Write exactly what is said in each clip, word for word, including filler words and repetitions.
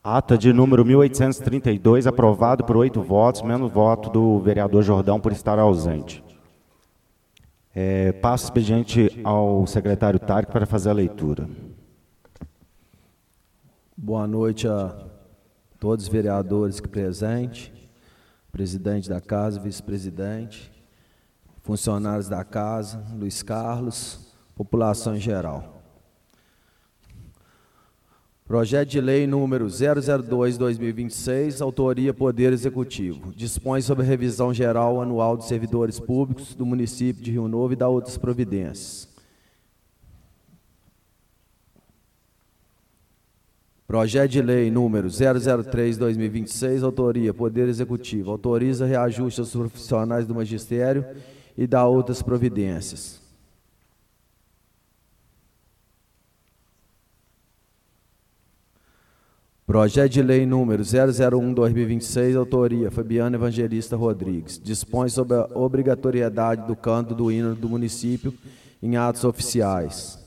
Ata de número mil oitocentos e trinta e dois, aprovado por oito votos, menos voto do vereador Jordão por estar ausente. É, passo o expediente ao secretário Tarek para fazer a leitura. Boa noite a todos os vereadores que presentes, presidente da casa, vice-presidente, funcionários da casa, Luiz Carlos, população em geral. Projeto de lei número zero zero dois barra dois mil e vinte e seis, autoria Poder Executivo. Dispõe sobre a revisão geral anual dos servidores públicos do município de Rio Novo e da outras providências. Projeto de lei número zero zero três barra dois mil e vinte e seis, autoria Poder Executivo. Autoriza reajuste aos profissionais do magistério e da outras providências. Projeto de lei número zero zero um barra dois mil e vinte e seis, autoria Fabiana Evangelista Rodrigues. Dispõe sobre a obrigatoriedade do canto do hino do município em atos oficiais.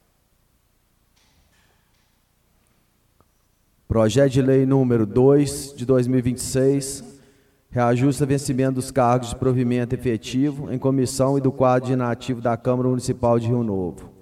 Projeto de lei número dois de dois mil e vinte e seis, reajusta vencimento dos cargos de provimento efetivo em comissão e do quadro de inativo da Câmara Municipal de Rio Novo.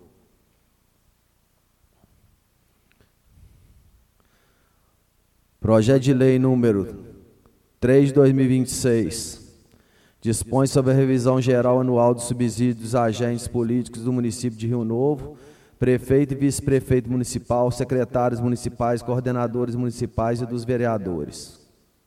Projeto de lei número três de dois mil e vinte e seis, dispõe sobre a revisão geral anual do subsídio dos agentes políticos do município de Rio Novo, prefeito e vice-prefeito municipal, secretários municipais, coordenadores municipais e dos vereadores.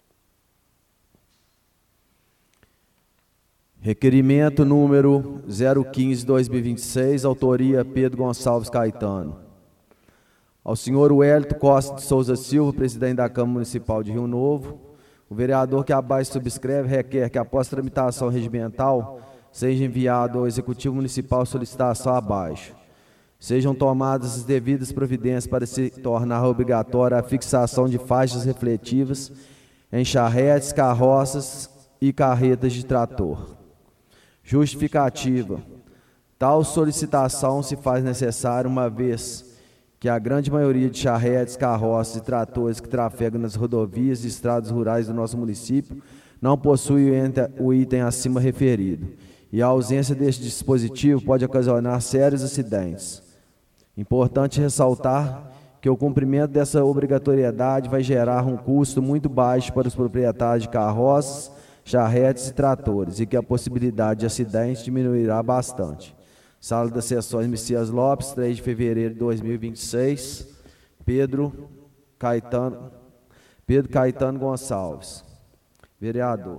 Requerimento número zero quinze barra dois mil e vinte e seis, autoria Pedro Gonçalves Caetano. Ao senhor Wellington Costa de Souza Silva, presidente da Câmara Municipal de Rio Novo, o vereador que abaixo subscreve requer que, após tramitação regimental, seja enviado ao Executivo Municipal solicitação abaixo. Sejam tomadas as devidas providências para se tornar obrigatória a fixação de faixas refletivas em charretes, carroças e carretas de trator. Justificativa. Tal solicitação se faz necessária uma vez que a grande maioria de charretes, carroças e tratores que trafegam nas rodovias e estradas rurais do nosso município não possui o item acima referido, e a ausência deste dispositivo pode ocasionar sérios acidentes. Importante ressaltar que o cumprimento dessa obrigatoriedade vai gerar um custo muito baixo para os proprietários de carroças, charretes e tratores, e que a possibilidade de acidentes diminuirá bastante. Sala das Sessões Messias Lopes, três de fevereiro de dois mil e vinte e seis, Pedro Caetano, Pedro Caetano Gonçalves, vereador.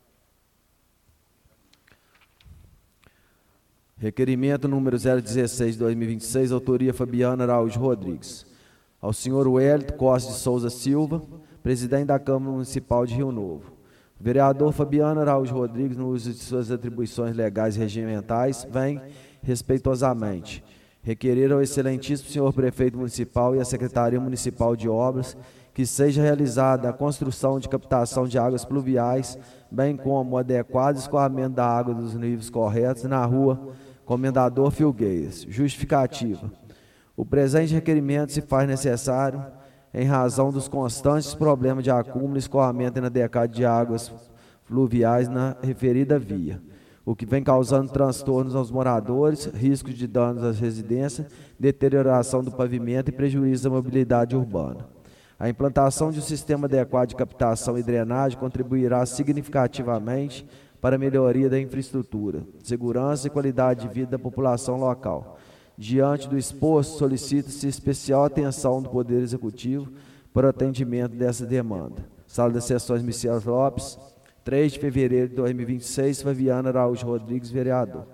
Requerimento número zero dezesseis de dois mil e vinte e seis, autoria Fabiana Araújo Rodrigues. Ao senhor Wellington Costa de Souza Silva, presidente da Câmara Municipal de Rio Novo. O vereador Fabiana Araújo Rodrigues, no uso de suas atribuições legais e regimentais, vem respeitosamente requerer ao excelentíssimo senhor prefeito municipal e à Secretaria Municipal de Obras que seja realizada a construção de captação de águas pluviais, bem como o adequado escoamento da água dos níveis corretos na rua Comendador Filgueiras. Justificativa. O presente requerimento se faz necessário em razão dos constantes problemas de acúmulo e escoamento inadequado de águas fluviais na referida via, o que vem causando transtornos aos moradores, riscos de danos às residências, deterioração do pavimento e prejuízo à mobilidade urbana. A implantação de um sistema adequado de captação e drenagem contribuirá significativamente para a melhoria da infraestrutura, segurança e qualidade de vida da população local. Diante do exposto, solicita-se especial atenção do Poder Executivo para o atendimento dessa demanda. Sala das Sessões Messias Lopes, três de fevereiro de dois mil e vinte e seis, Fabiana Araújo Rodrigues, vereador.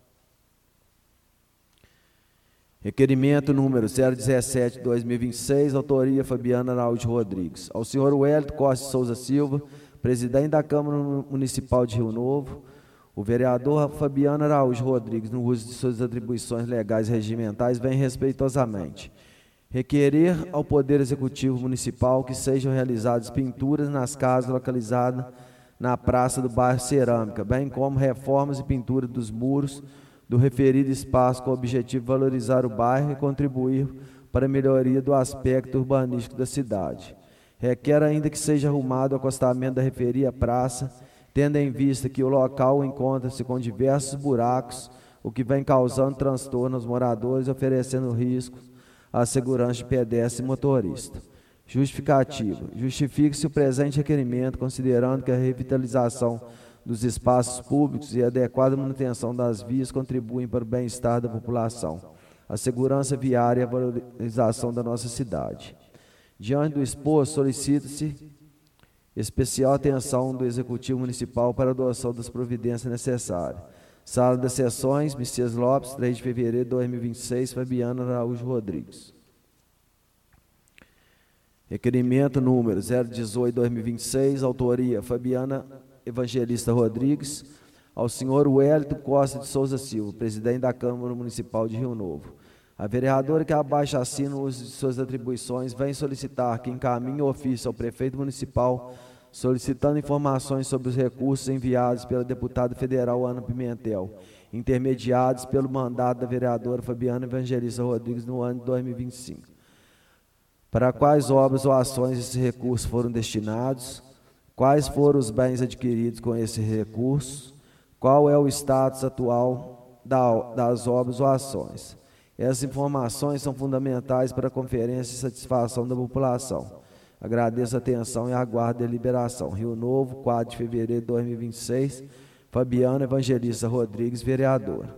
Requerimento número zero dezessete de dois mil e vinte e seis, autoria Fabiana Araújo Rodrigues. Ao senhor Wellington Costa de Souza Silva, presidente da Câmara Municipal de Rio Novo, o vereador Fabiana Araújo Rodrigues, no uso de suas atribuições legais e regimentais, vem respeitosamente requerer ao Poder Executivo Municipal que sejam realizadas pinturas nas casas localizadas na praça do bairro Cerâmica, bem como reformas e pintura dos muros do referido espaço com o objetivo de valorizar o bairro e contribuir para a melhoria do aspecto urbanístico da cidade. Requer ainda que seja arrumado o acostamento da referida praça, tendo em vista que o local encontra-se com diversos buracos, o que vem causando transtorno aos moradores e oferecendo risco à segurança de pedestre e motorista. Justificativa. Justifique-se o presente requerimento, considerando que a revitalização dos espaços públicos e a adequada manutenção das vias contribuem para o bem-estar da população, a segurança viária e a valorização da nossa cidade. Diante do exposto, solicita-se especial atenção do Executivo Municipal para a adoção das providências necessárias. Sala das Sessões, Messias Lopes, três de fevereiro de dois mil e vinte e seis, Fabiana Araújo Rodrigues. Requerimento número zero dezoito barra dois mil e vinte e seis, autoria Fabiana Evangelista Rodrigues, ao senhor Wellington Costa de Souza Silva, presidente da Câmara Municipal de Rio Novo. A vereadora que abaixo assina o uso de suas atribuições vem solicitar que encaminhe o ofício ao prefeito municipal solicitando informações sobre os recursos enviados pela deputada federal Ana Pimentel, intermediados pelo mandato da vereadora Fabiana Evangelista Rodrigues no ano de dois mil e vinte e cinco. Para quais obras ou ações esses recursos foram destinados? Quais foram os bens adquiridos com esses recursos? Qual é o status atual da, das obras ou ações? Essas informações são fundamentais para a conferência e satisfação da população. Agradeço a atenção e aguardo a deliberação. Rio Novo, quatro de fevereiro de dois mil e vinte e seis, Fabiana Evangelista Rodrigues, vereadora.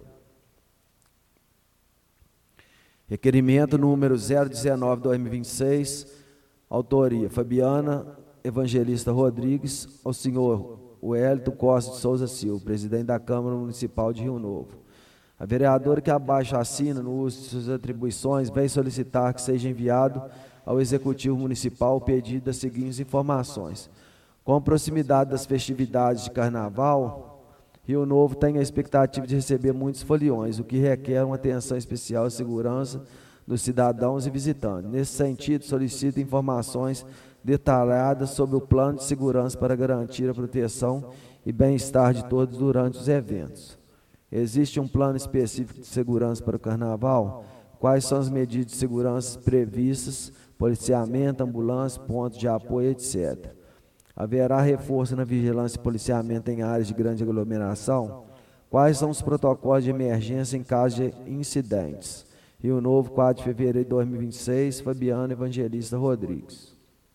Requerimento número zero dezenove barra dois mil e vinte e seis, autoria Fabiana Evangelista Rodrigues, ao senhor Wellington Costa de Souza Silva, presidente da Câmara Municipal de Rio Novo. A vereadora que abaixo assina no uso de suas atribuições vem solicitar que seja enviado ao Executivo Municipal o pedido das seguintes informações. Com a proximidade das festividades de Carnaval, Rio Novo tem a expectativa de receber muitos foliões, o que requer uma atenção especial à segurança dos cidadãos e visitantes. Nesse sentido, solicito informações detalhadas sobre o plano de segurança para garantir a proteção e bem-estar de todos durante os eventos. Existe um plano específico de segurança para o Carnaval? Quais são as medidas de segurança previstas, policiamento, ambulância, pontos de apoio, etcétera. Haverá reforço na vigilância e policiamento em áreas de grande aglomeração? Quais são os protocolos de emergência em caso de incidentes? Rio Novo, quatro de fevereiro de dois mil e vinte e seis, Fabiana Evangelista Rodrigues.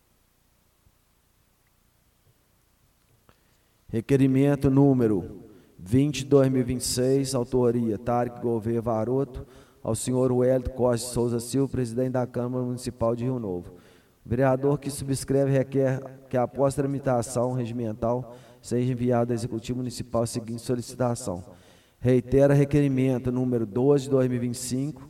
Requerimento número vinte de dois mil e vinte e seis, autoria Tarek Gouveia Varoto, ao senhor Wellington Costa de Souza Silva, presidente da Câmara Municipal de Rio Novo. O vereador que subscreve requer que, após tramitação regimental, seja enviado ao Executivo Municipal a seguinte solicitação. Reitera requerimento número doze de dois mil e vinte e cinco,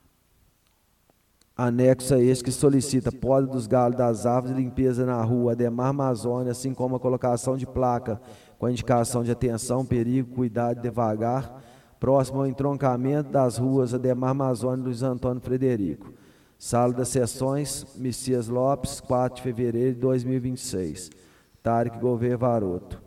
anexo a este que solicita poda dos galhos das árvores e limpeza na rua Ademar Amazônia, assim como a colocação de placa com a indicação de atenção, perigo, cuidado, devagar, próximo ao entroncamento das ruas Ademar Amazônia e Luiz Antônio Frederico. Sala das Sessões, Messias Lopes, quatro de fevereiro de dois mil e vinte e seis. Tarek Gouveia Varoto.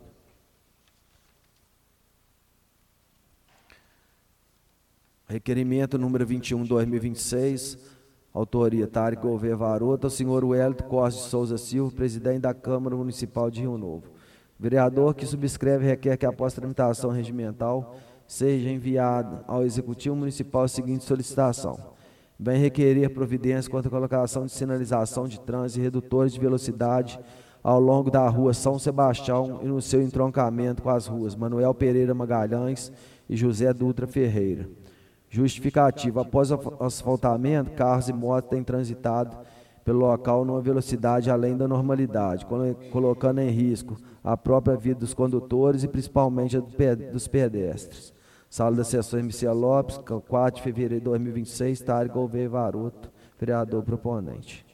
Requerimento número vinte e um de dois mil e vinte e seis, autoria Tarek Gouveia Varoto, ao senhor Wellington Costa de Souza Silva, presidente da Câmara Municipal de Rio Novo. O vereador que subscreve requer que, após tramitação regimental, seja enviado ao Executivo Municipal a seguinte solicitação. Vem requerer providências quanto à colocação de sinalização de trânsito e redutores de velocidade ao longo da rua São Sebastião e no seu entroncamento com as ruas Manuel Pereira Magalhães e José Dutra Ferreira. Justificativa. Após o asfaltamento, carros e motos têm transitado pelo local numa velocidade além da normalidade, colocando em risco a própria vida dos condutores e principalmente a dos pedestres. Sala das Sessões, Messias Lopes, quatro de fevereiro de dois mil e vinte e seis, Tarek Gouveia Varoto, vereador proponente.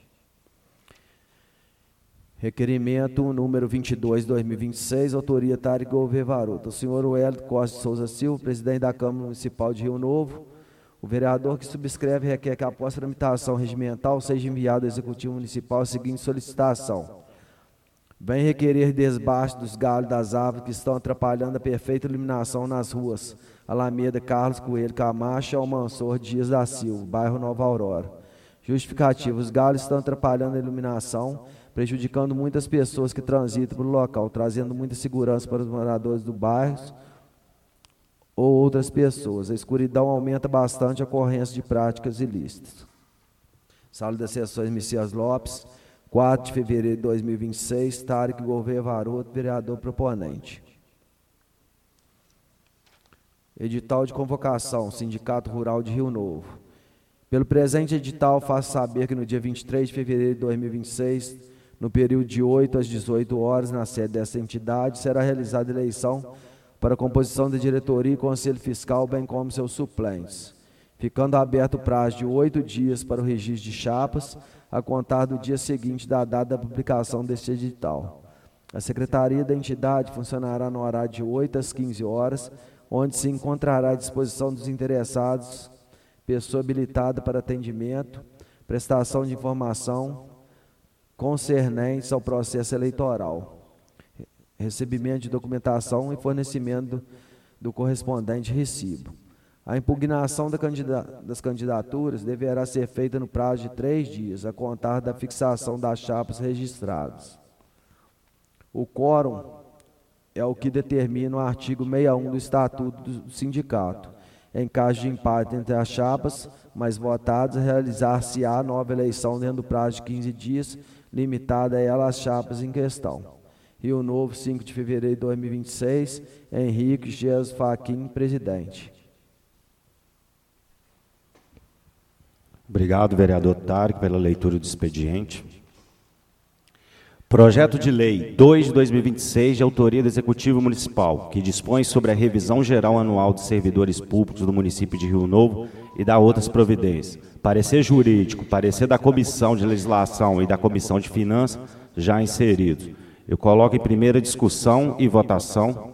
Requerimento número vinte e dois de dois mil e vinte e seis, autoria Tarek Gouveia Varoto. O senhor Wellington Costa de Souza Silva, presidente da Câmara Municipal de Rio Novo. O vereador que subscreve requer que, após tramitação regimental, seja enviado ao Executivo Municipal a seguinte solicitação. Vem requerer desbaste dos galhos das árvores que estão atrapalhando a perfeita iluminação nas ruas Alameda Carlos Coelho Camacho e Almansor Dias da Silva, bairro Nova Aurora. Justificativa. Os galhos estão atrapalhando a iluminação, prejudicando muitas pessoas que transitam pelo local, trazendo muita segurança para os moradores do bairro ou outras pessoas. A escuridão aumenta bastante a ocorrência de práticas ilícitas. Sala das Sessões Messias Lopes, quatro de fevereiro de dois mil e vinte e seis, Tarek Gouveia Varoto, vereador proponente. Edital de convocação, Sindicato Rural de Rio Novo. Pelo presente edital, faço saber que no dia vinte e três de fevereiro de dois mil e vinte e seis, no período de oito às dezoito horas, na sede dessa entidade, será realizada eleição para a composição da diretoria e conselho fiscal, bem como seus suplentes, ficando aberto o prazo de oito dias para o registro de chapas, a contar do dia seguinte da data da publicação deste edital. A secretaria da entidade funcionará no horário de oito às quinze horas, onde se encontrará à disposição dos interessados pessoa habilitada para atendimento, prestação de informação concernentes ao processo eleitoral, recebimento de documentação e fornecimento do, do correspondente recibo. A impugnação da candida, das candidaturas deverá ser feita no prazo de três dias, a contar da fixação das chapas registradas. O quórum é o que determina o artigo sessenta e um do Estatuto do Sindicato. Em caso de empate entre as chapas mais votadas, realizar-se-á nova eleição dentro do prazo de quinze dias, limitada a ela as chapas em questão. Rio Novo, cinco de fevereiro de dois mil e vinte e seis, Henrique Jesus Fachin, presidente. Obrigado, vereador Tarek, pela leitura do expediente. Projeto de Lei dois de dois mil e vinte e seis, de autoria do Executivo Municipal, que dispõe sobre a revisão geral anual dos servidores públicos do município de Rio Novo e dá outras providências. Parecer jurídico, parecer da Comissão de Legislação e da Comissão de Finanças, já inseridos. Eu coloco em primeira discussão e votação.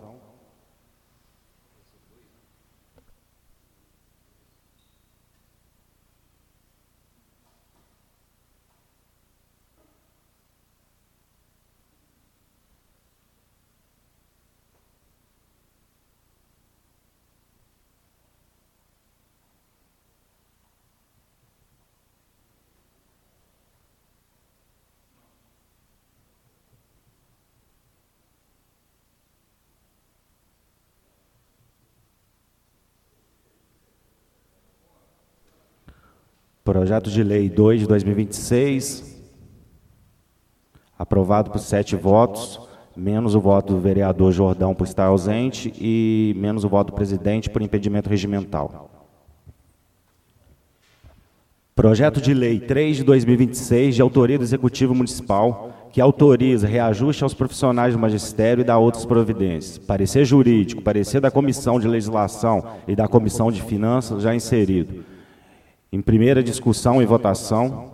Projeto de Lei dois de dois mil e vinte e seis, aprovado por sete votos, menos o voto do vereador Jordão por estar ausente e menos o voto do presidente por impedimento regimental. Projeto de Lei três de dois mil e vinte e seis, de autoria do Executivo Municipal, que autoriza reajuste aos profissionais do magistério e dá outras providências. Parecer jurídico, parecer da Comissão de Legislação e da Comissão de Finanças, já inserido. Em primeira discussão e votação.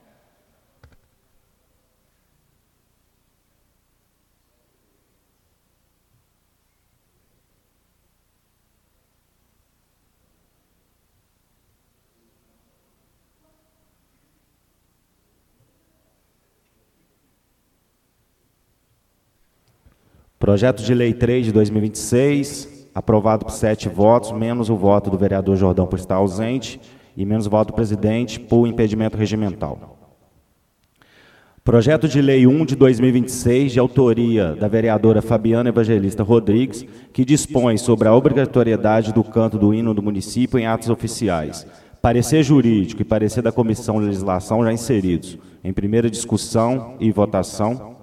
Projeto de Lei três de dois mil e vinte e seis, aprovado por sete votos, menos o voto do vereador Jordão por estar ausente e menos o voto do presidente por impedimento regimental. Projeto de Lei um de dois mil e vinte e seis, de autoria da vereadora Fabiana Evangelista Rodrigues, que dispõe sobre a obrigatoriedade do canto do hino do município em atos oficiais. Parecer jurídico e parecer da Comissão de Legislação já inseridos. Em primeira discussão e votação.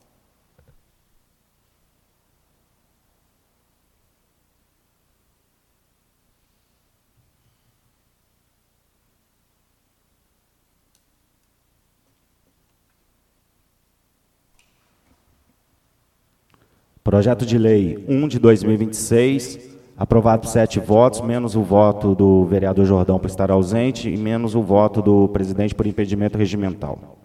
Projeto de Lei um de dois mil e vinte e seis, aprovado por sete votos, menos o voto do vereador Jordão por estar ausente e menos o voto do presidente por impedimento regimental.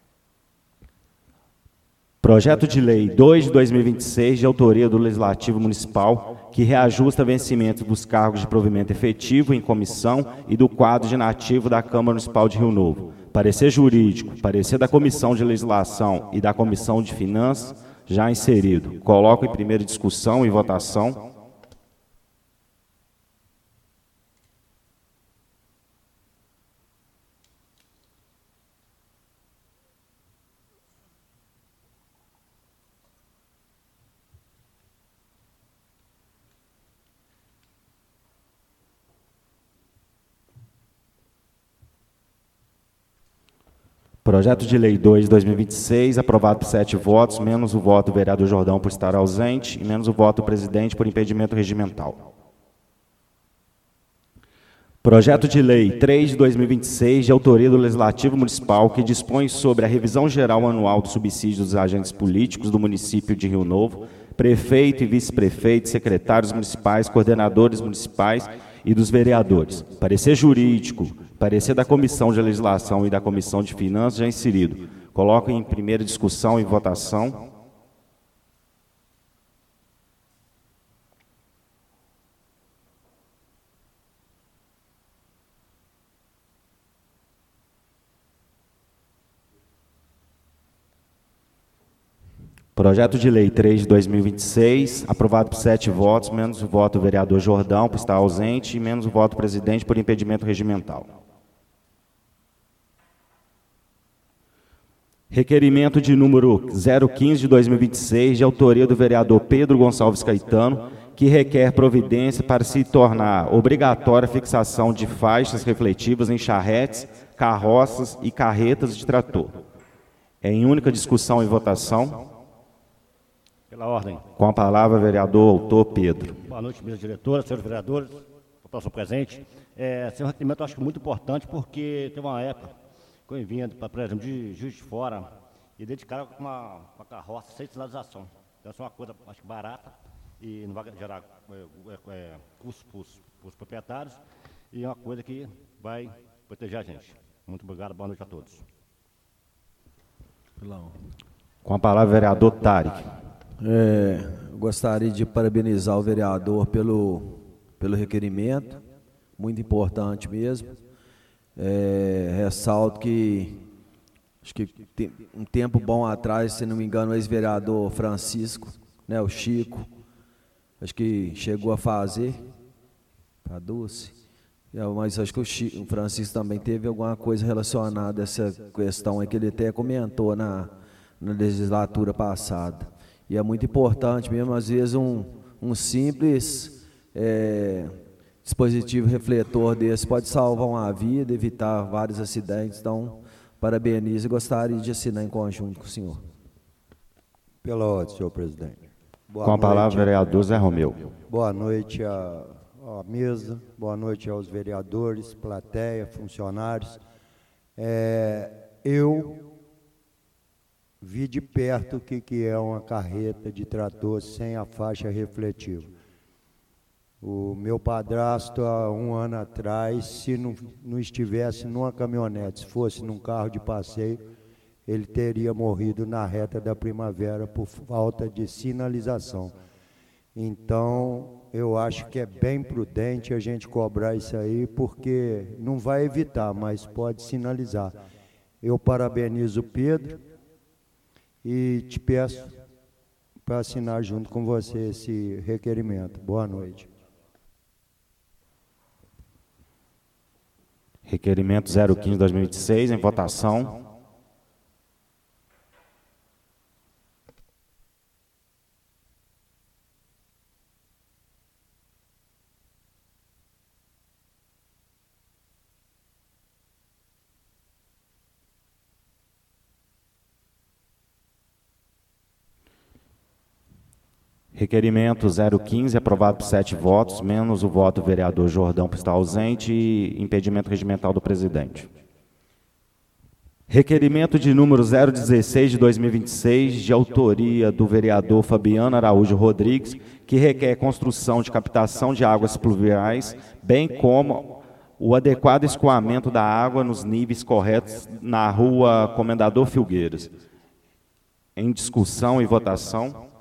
Projeto de Lei dois de dois mil e vinte e seis, de autoria do Legislativo Municipal, que reajusta vencimento dos cargos de provimento efetivo em comissão e do quadro de inativo da Câmara Municipal de Rio Novo. Parecer jurídico, parecer da Comissão de Legislação e da Comissão de Finanças, já inserido. Coloco em primeira discussão e votação. Projeto de Lei dois de dois mil e vinte e seis, aprovado por sete votos, menos o voto do vereador Jordão por estar ausente e menos o voto do presidente por impedimento regimental. Projeto de Lei três de dois mil e vinte e seis, de autoria do Legislativo Municipal, que dispõe sobre a revisão geral anual do subsídio dos agentes políticos do município de Rio Novo, prefeito e vice-prefeito, secretários municipais, coordenadores municipais e dos vereadores. Parecer jurídico, parecer da Comissão de Legislação e da Comissão de Finanças já inserido. Coloco em primeira discussão e votação. Projeto de Lei três de dois mil e vinte e seis, aprovado por sete votos, menos o voto do vereador Jordão por estar ausente e menos o voto do presidente por impedimento regimental. Requerimento de número zero quinze de dois mil e vinte e seis, de autoria do vereador Pedro Gonçalves Caetano, que requer providência para se tornar obrigatória a fixação de faixas refletivas em charretes, carroças e carretas de trator. É em única discussão e votação. Pela ordem. Com a palavra, vereador autor Pedro. Boa noite, mesa diretora, senhores vereadores, população presente. É, esse é um requerimento, eu acho muito importante, porque tem uma época que eu vinha, por exemplo, de Juiz de Fora, e dedicaram com uma, uma carroça sem sinalização. Então, essa é uma coisa, acho que barata, e não vai gerar é, é, custos para os proprietários, e é uma coisa que vai proteger a gente. Muito obrigado, boa noite a todos. Com a palavra, vereador Tarek. É, gostaria de parabenizar o vereador pelo, pelo requerimento, muito importante mesmo. É, ressalto que, acho que tem, um tempo bom atrás, se não me engano, o ex-vereador Francisco, né, o Chico, acho que chegou a fazer, a Dulce, mas acho que o, Chico, o Francisco também teve alguma coisa relacionada a essa questão aí, que ele até comentou na, na legislatura passada. E é muito importante mesmo, às vezes, um, um simples é, dispositivo refletor desse pode salvar uma vida, evitar vários acidentes. Então, parabenizo e gostaria de assinar em conjunto com o senhor. Pela ordem, senhor presidente. Boa Com a noite, palavra, vereador Zé Romeu. Boa noite à, à mesa, boa noite aos vereadores, plateia, funcionários. É, eu... vi de perto o que, que é uma carreta de trator sem a faixa refletiva. O meu padrasto, há um ano atrás, se não, não estivesse numa caminhonete, se fosse num carro de passeio, ele teria morrido na reta da primavera por falta de sinalização. Então, eu acho que é bem prudente a gente cobrar isso aí, porque não vai evitar, mas pode sinalizar. Eu parabenizo o Pedro, e te peço para assinar junto com você esse requerimento. Boa noite. Requerimento zero quinze de dois mil e vinte e seis, em votação. Requerimento zero quinze, aprovado por sete votos, menos o voto do vereador Jordão por estar ausente e impedimento regimental do presidente. Requerimento de número zero dezesseis de dois mil e vinte e seis, de autoria do vereador Fabiano Araújo Rodrigues, que requer construção de captação de águas pluviais, bem como o adequado escoamento da água nos níveis corretos na rua Comendador Filgueiras. Em discussão e votação.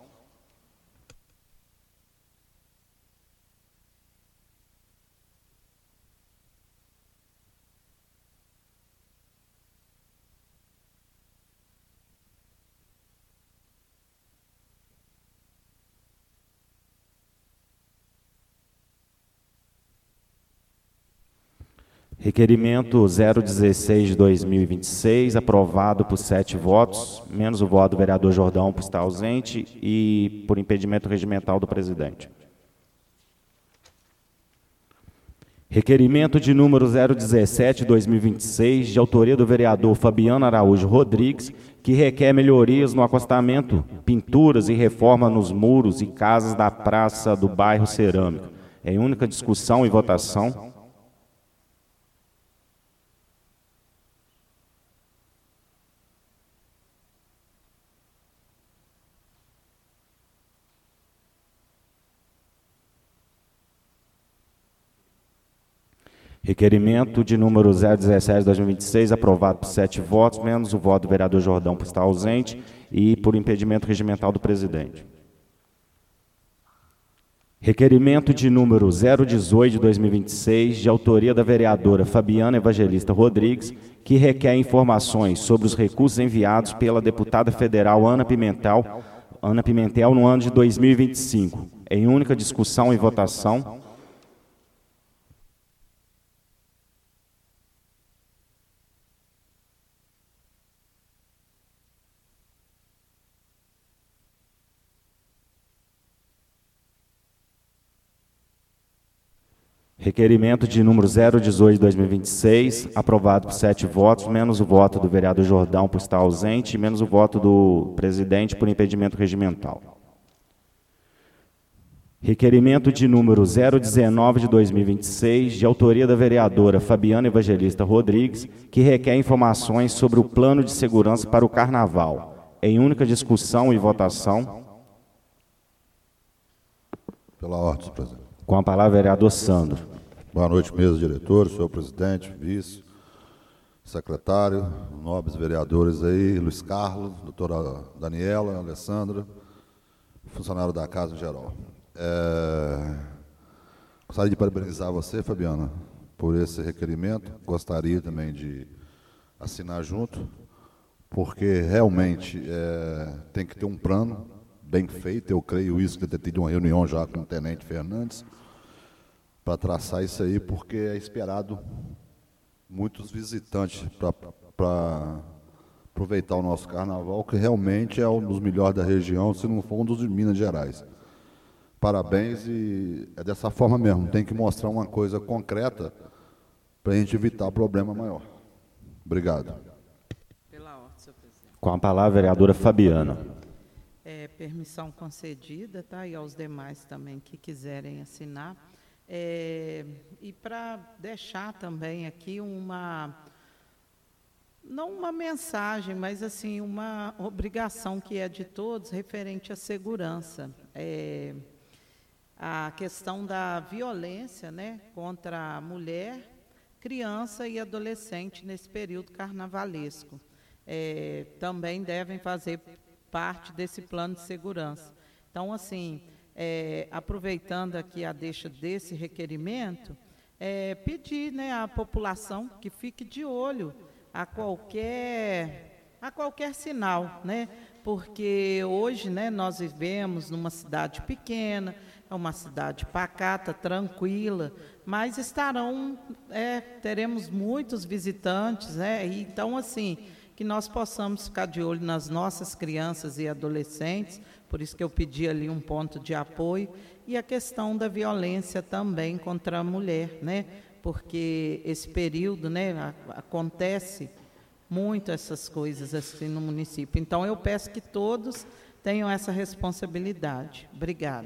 Requerimento zero dezesseis de dois mil e vinte e seis, aprovado por sete votos, menos o voto do vereador Jordão por estar ausente e por impedimento regimental do presidente. Requerimento de número zero dezessete, dois mil e vinte e seis, de autoria do vereador Fabiano Araújo Rodrigues, que requer melhorias no acostamento, pinturas e reforma nos muros e casas da praça do bairro Cerâmica. Em única discussão e votação. Requerimento de número zero dezessete, dois mil e vinte e seis, aprovado por sete votos, menos o voto do vereador Jordão por estar ausente e por impedimento regimental do presidente. Requerimento de número zero dezoito de dois mil e vinte e seis, de autoria da vereadora Fabiana Evangelista Rodrigues, que requer informações sobre os recursos enviados pela deputada federal Ana Pimentel, Ana Pimentel no ano de dois mil e vinte e cinco. Em única discussão e votação. Requerimento de número zero dezoito de dois mil e vinte e seis, aprovado por sete votos, menos o voto do vereador Jordão por estar ausente e menos o voto do presidente por impedimento regimental. Requerimento de número zero dezenove de dois mil e vinte e seis, de autoria da vereadora Fabiana Evangelista Rodrigues, que requer informações sobre o plano de segurança para o Carnaval. Em única discussão e votação. Pela ordem, senhor presidente. Com a palavra, vereador Sandro. Boa noite, mesa diretor, senhor presidente, vice, secretário, nobres vereadores aí, Luiz Carlos, doutora Daniela, Alessandra, funcionário da casa em geral. É... Gostaria de parabenizar você, Fabiana, por esse requerimento. Gostaria também de assinar junto, porque realmente é, tem que ter um plano bem feito. Eu creio isso, de ter tido uma reunião já com o tenente Fernandes, para traçar isso aí, porque é esperado muitos visitantes para aproveitar o nosso carnaval, que realmente é um dos melhores da região, se não for um dos de Minas Gerais. Parabéns, e é dessa forma mesmo, tem que mostrar uma coisa concreta para a gente evitar problema maior. Obrigado. Pela ordem, senhor presidente. Com a palavra, vereadora Fabiana. É, permissão concedida, tá? E aos demais também que quiserem assinar. É, e para deixar também aqui uma, não uma mensagem, mas assim, uma obrigação que é de todos referente à segurança. É, a questão da violência, né, contra a mulher, criança e adolescente nesse período carnavalesco. É, também devem fazer parte desse plano de segurança. Então, assim, é, aproveitando aqui a deixa desse requerimento, é, pedir, né, à população que fique de olho a qualquer, a qualquer sinal, né? Porque hoje, né, nós vivemos numa cidade pequena, é uma cidade pacata, tranquila, mas estarão, é, teremos muitos visitantes, né? E, então, assim, que nós possamos ficar de olho nas nossas crianças e adolescentes, por isso que eu pedi ali um ponto de apoio, e a questão da violência também contra a mulher, né? Porque esse período, né, a, acontece muito essas coisas assim no município. Então, eu peço que todos tenham essa responsabilidade. Obrigada.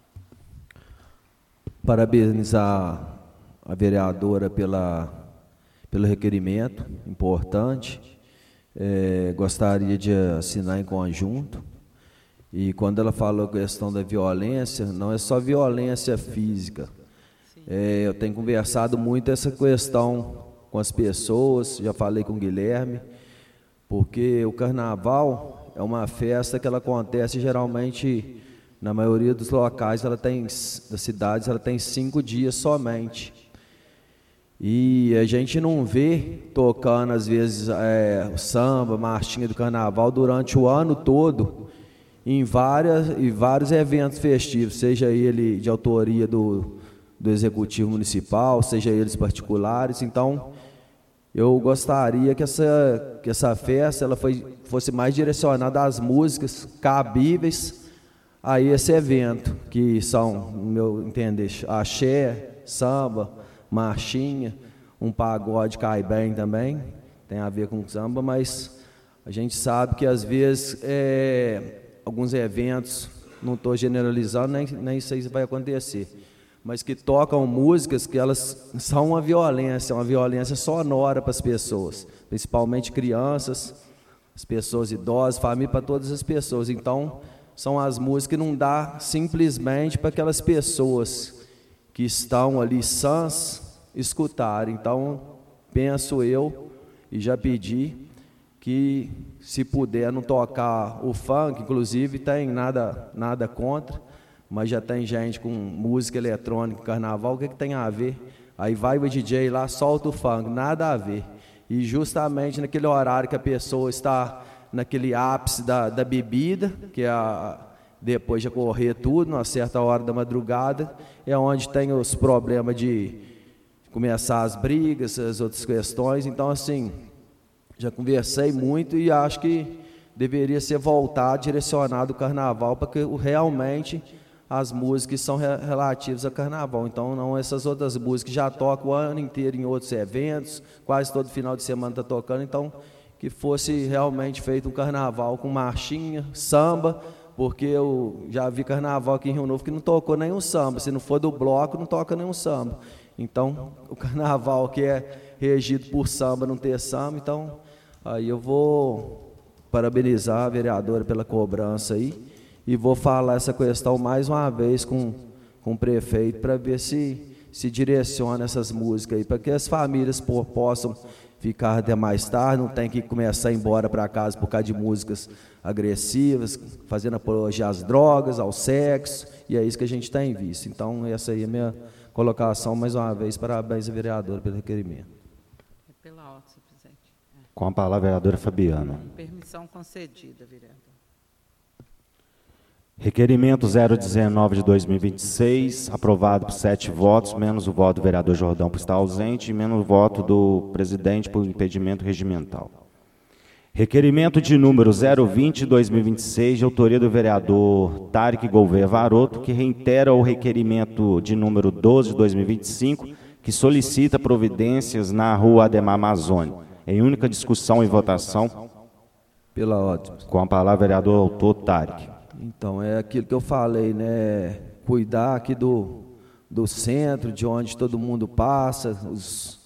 Parabenizar a vereadora pela, pelo requerimento importante. É, gostaria de assinar em conjunto. E quando ela falou a questão da violência, não é só violência física. É, eu tenho conversado muito essa questão com as pessoas, já falei com o Guilherme, porque o carnaval é uma festa que ela acontece geralmente, na maioria dos locais, ela tem, das cidades, ela tem cinco dias somente. E a gente não vê tocando, às vezes, é, o samba, marchinha do carnaval durante o ano todo, em, várias, em vários eventos festivos, seja ele de autoria do, do Executivo Municipal, seja eles particulares. Então, eu gostaria que essa, que essa festa ela foi, fosse mais direcionada às músicas cabíveis a esse evento, que são, no meu entender, axé, samba, marchinha, um pagode cai bem também, tem a ver com samba, mas a gente sabe que às vezes é, alguns eventos, não estou generalizando, nem, nem sei se vai acontecer, mas que tocam músicas que elas são uma violência, uma violência sonora para as pessoas, principalmente crianças, as pessoas idosas, família, para todas as pessoas. Então, são as músicas que não dá simplesmente para aquelas pessoas que estão ali sãs escutarem. Então, penso eu, e já pedi, que se puder não tocar o funk, inclusive tem nada, nada contra, mas já tem gente com música eletrônica, carnaval, o que, que tem a ver? Aí vai o D J lá, solta o funk, nada a ver. E justamente naquele horário que a pessoa está naquele ápice da, da bebida, que é a, depois de correr tudo, numa certa hora da madrugada, é onde tem os problemas de começar as brigas, as outras questões. Então, assim, já conversei muito e acho que deveria ser voltado, direcionado o carnaval, para que realmente as músicas são re relativas ao carnaval. Então, não essas outras músicas que já tocam o ano inteiro em outros eventos, quase todo final de semana está tocando. Então, que fosse realmente feito um carnaval com marchinha, samba, porque eu já vi carnaval aqui em Rio Novo que não tocou nenhum samba. Se não for do bloco, não toca nenhum samba. Então, o carnaval que é regido por samba, não ter samba. Então, aí eu vou parabenizar a vereadora pela cobrança aí e vou falar essa questão mais uma vez com, com o prefeito para ver se se direciona essas músicas aí, para que as famílias pô, possam ficar até mais tarde, não tem que começar a ir embora para casa por causa de músicas agressivas, fazendo apologia às drogas, ao sexo, e é isso que a gente tem visto. Então, essa aí é a minha colocação, mais uma vez, parabéns à vereadora pelo requerimento. É pela ordem, senhor presidente. É. Com a palavra, a vereadora Fabiana. Permissão concedida, vereador. Requerimento zero dezenove de dois mil e vinte e seis, aprovado por sete votos, menos o voto do vereador Jordão por estar ausente, e menos o voto do presidente por impedimento regimental. Requerimento de número zero vinte de dois mil e vinte e seis, de autoria do vereador Tarek Gouveia Varoto, que reitera o requerimento de número doze de dois mil e vinte e cinco, que solicita providências na rua Ademar Mazzoni. Em única discussão e votação. Pela ordem. Com a palavra, vereador autor Tarek. Então, é aquilo que eu falei, né? Cuidar aqui do, do centro, de onde todo mundo passa, os,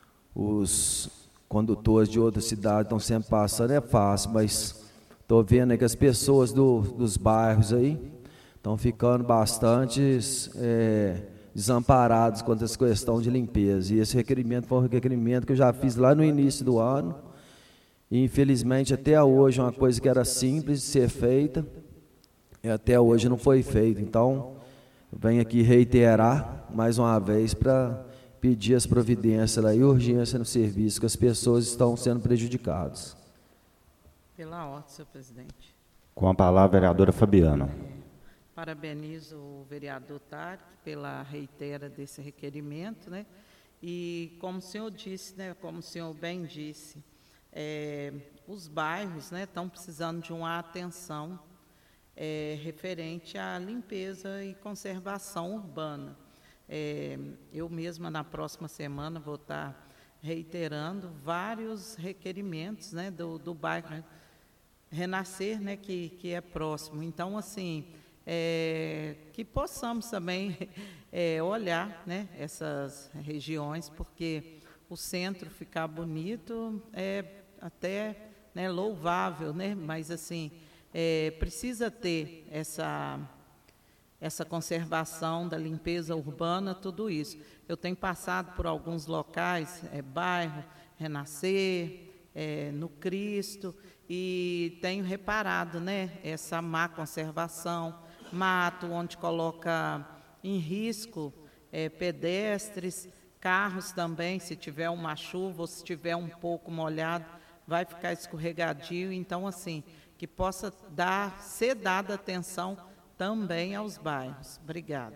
os condutores de outras cidades estão sempre passando, é fácil, mas estou vendo aí que as pessoas do, dos bairros aí estão ficando bastante é, desamparados quanto a essa questão de limpeza. E esse requerimento foi um requerimento que eu já fiz lá no início do ano, e infelizmente até hoje é uma coisa que era simples de ser feita, e até hoje não foi feito. Então, venho aqui reiterar mais uma vez para pedir as providências lá, e urgência no serviço, que as pessoas estão sendo prejudicadas. Pela ordem, senhor presidente. Com a palavra, a vereadora Fabiana. Parabenizo o vereador Tarek pela reitera desse requerimento, né? E como o senhor disse, né, como o senhor bem disse, é, os bairros, né, estão precisando de uma atenção É, referente à limpeza e conservação urbana. É, eu mesma, na próxima semana, vou estar reiterando vários requerimentos, né, do, do bairro Renascer, né, que, que é próximo. Então, assim, é, que possamos também é, olhar, né, essas regiões, porque o centro ficar bonito é até, né, louvável, né, mas, assim, É, precisa ter essa, essa conservação da limpeza urbana, tudo isso. Eu tenho passado por alguns locais, é, bairro Renascer, é, no Cristo, e tenho reparado, né, essa má conservação, mato onde coloca em risco é, pedestres, carros também, se tiver uma chuva ou se tiver um pouco molhado, vai ficar escorregadio. Então, assim, que possa dar, ser dada atenção também aos bairros. Obrigada.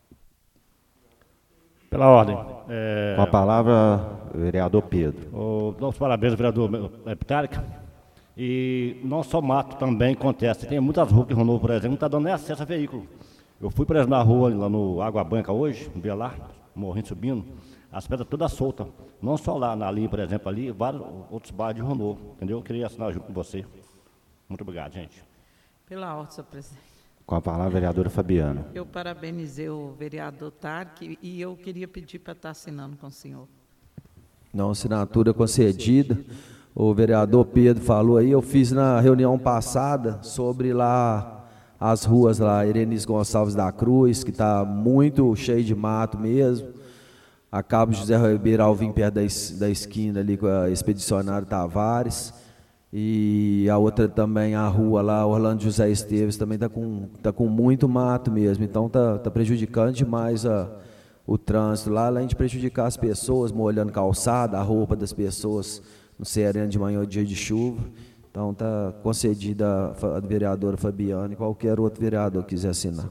Pela ordem. É, Com a palavra, vereador Pedro. o, nossos parabéns ao vereador Tarek. E não só mato, também acontece. Tem muitas ruas que Rio Novo, por exemplo, não está dando nem acesso a veículo. Eu fui, por exemplo, na rua, lá no Água Branca hoje, vi lá, morrendo subindo. as pedras todas soltas. Não só lá, na ali, por exemplo, ali, vários outros bairros de Rio Novo, entendeu? Eu queria assinar junto com você. Muito obrigado, gente. Pela ordem, senhor presidente. Com a palavra, a vereadora Fabiana. Eu parabenizei o vereador Tarque e eu queria pedir para estar assinando com o senhor. Não, assinatura concedida. O vereador Pedro falou aí, eu fiz na reunião passada sobre lá as ruas lá, Herenis Gonçalves da Cruz, que está muito cheio de mato mesmo. A Cabo José Ribeiro Alvim, perto da, es, da esquina ali com a Expedicionário Tavares. E a outra também, a rua lá, Orlando José Esteves, também está com, tá com muito mato mesmo. Então está tá prejudicando demais a, o trânsito lá, além de prejudicar as pessoas, molhando calçada, a roupa das pessoas no sereno de manhã ou dia de chuva. Então está concedida a vereadora Fabiana e qualquer outro vereador que quiser assinar.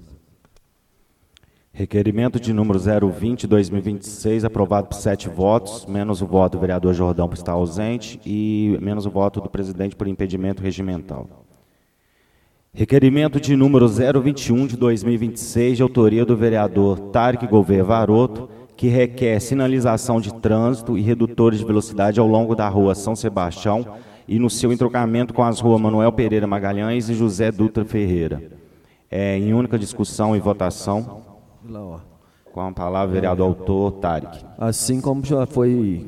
Requerimento de número zero vinte, dois mil e vinte e seis, aprovado por sete votos, menos o voto do vereador Jordão por estar ausente e menos o voto do presidente por impedimento regimental. Requerimento de número zero vinte e um de dois mil e vinte e seis, de autoria do vereador Tarque Gouveia Varoto, que requer sinalização de trânsito e redutores de velocidade ao longo da rua São Sebastião e no seu entrocamento com as ruas Manuel Pereira Magalhães e José Dutra Ferreira. É, em única discussão e votação. Com a palavra, vereador autor Tarque. Assim como já foi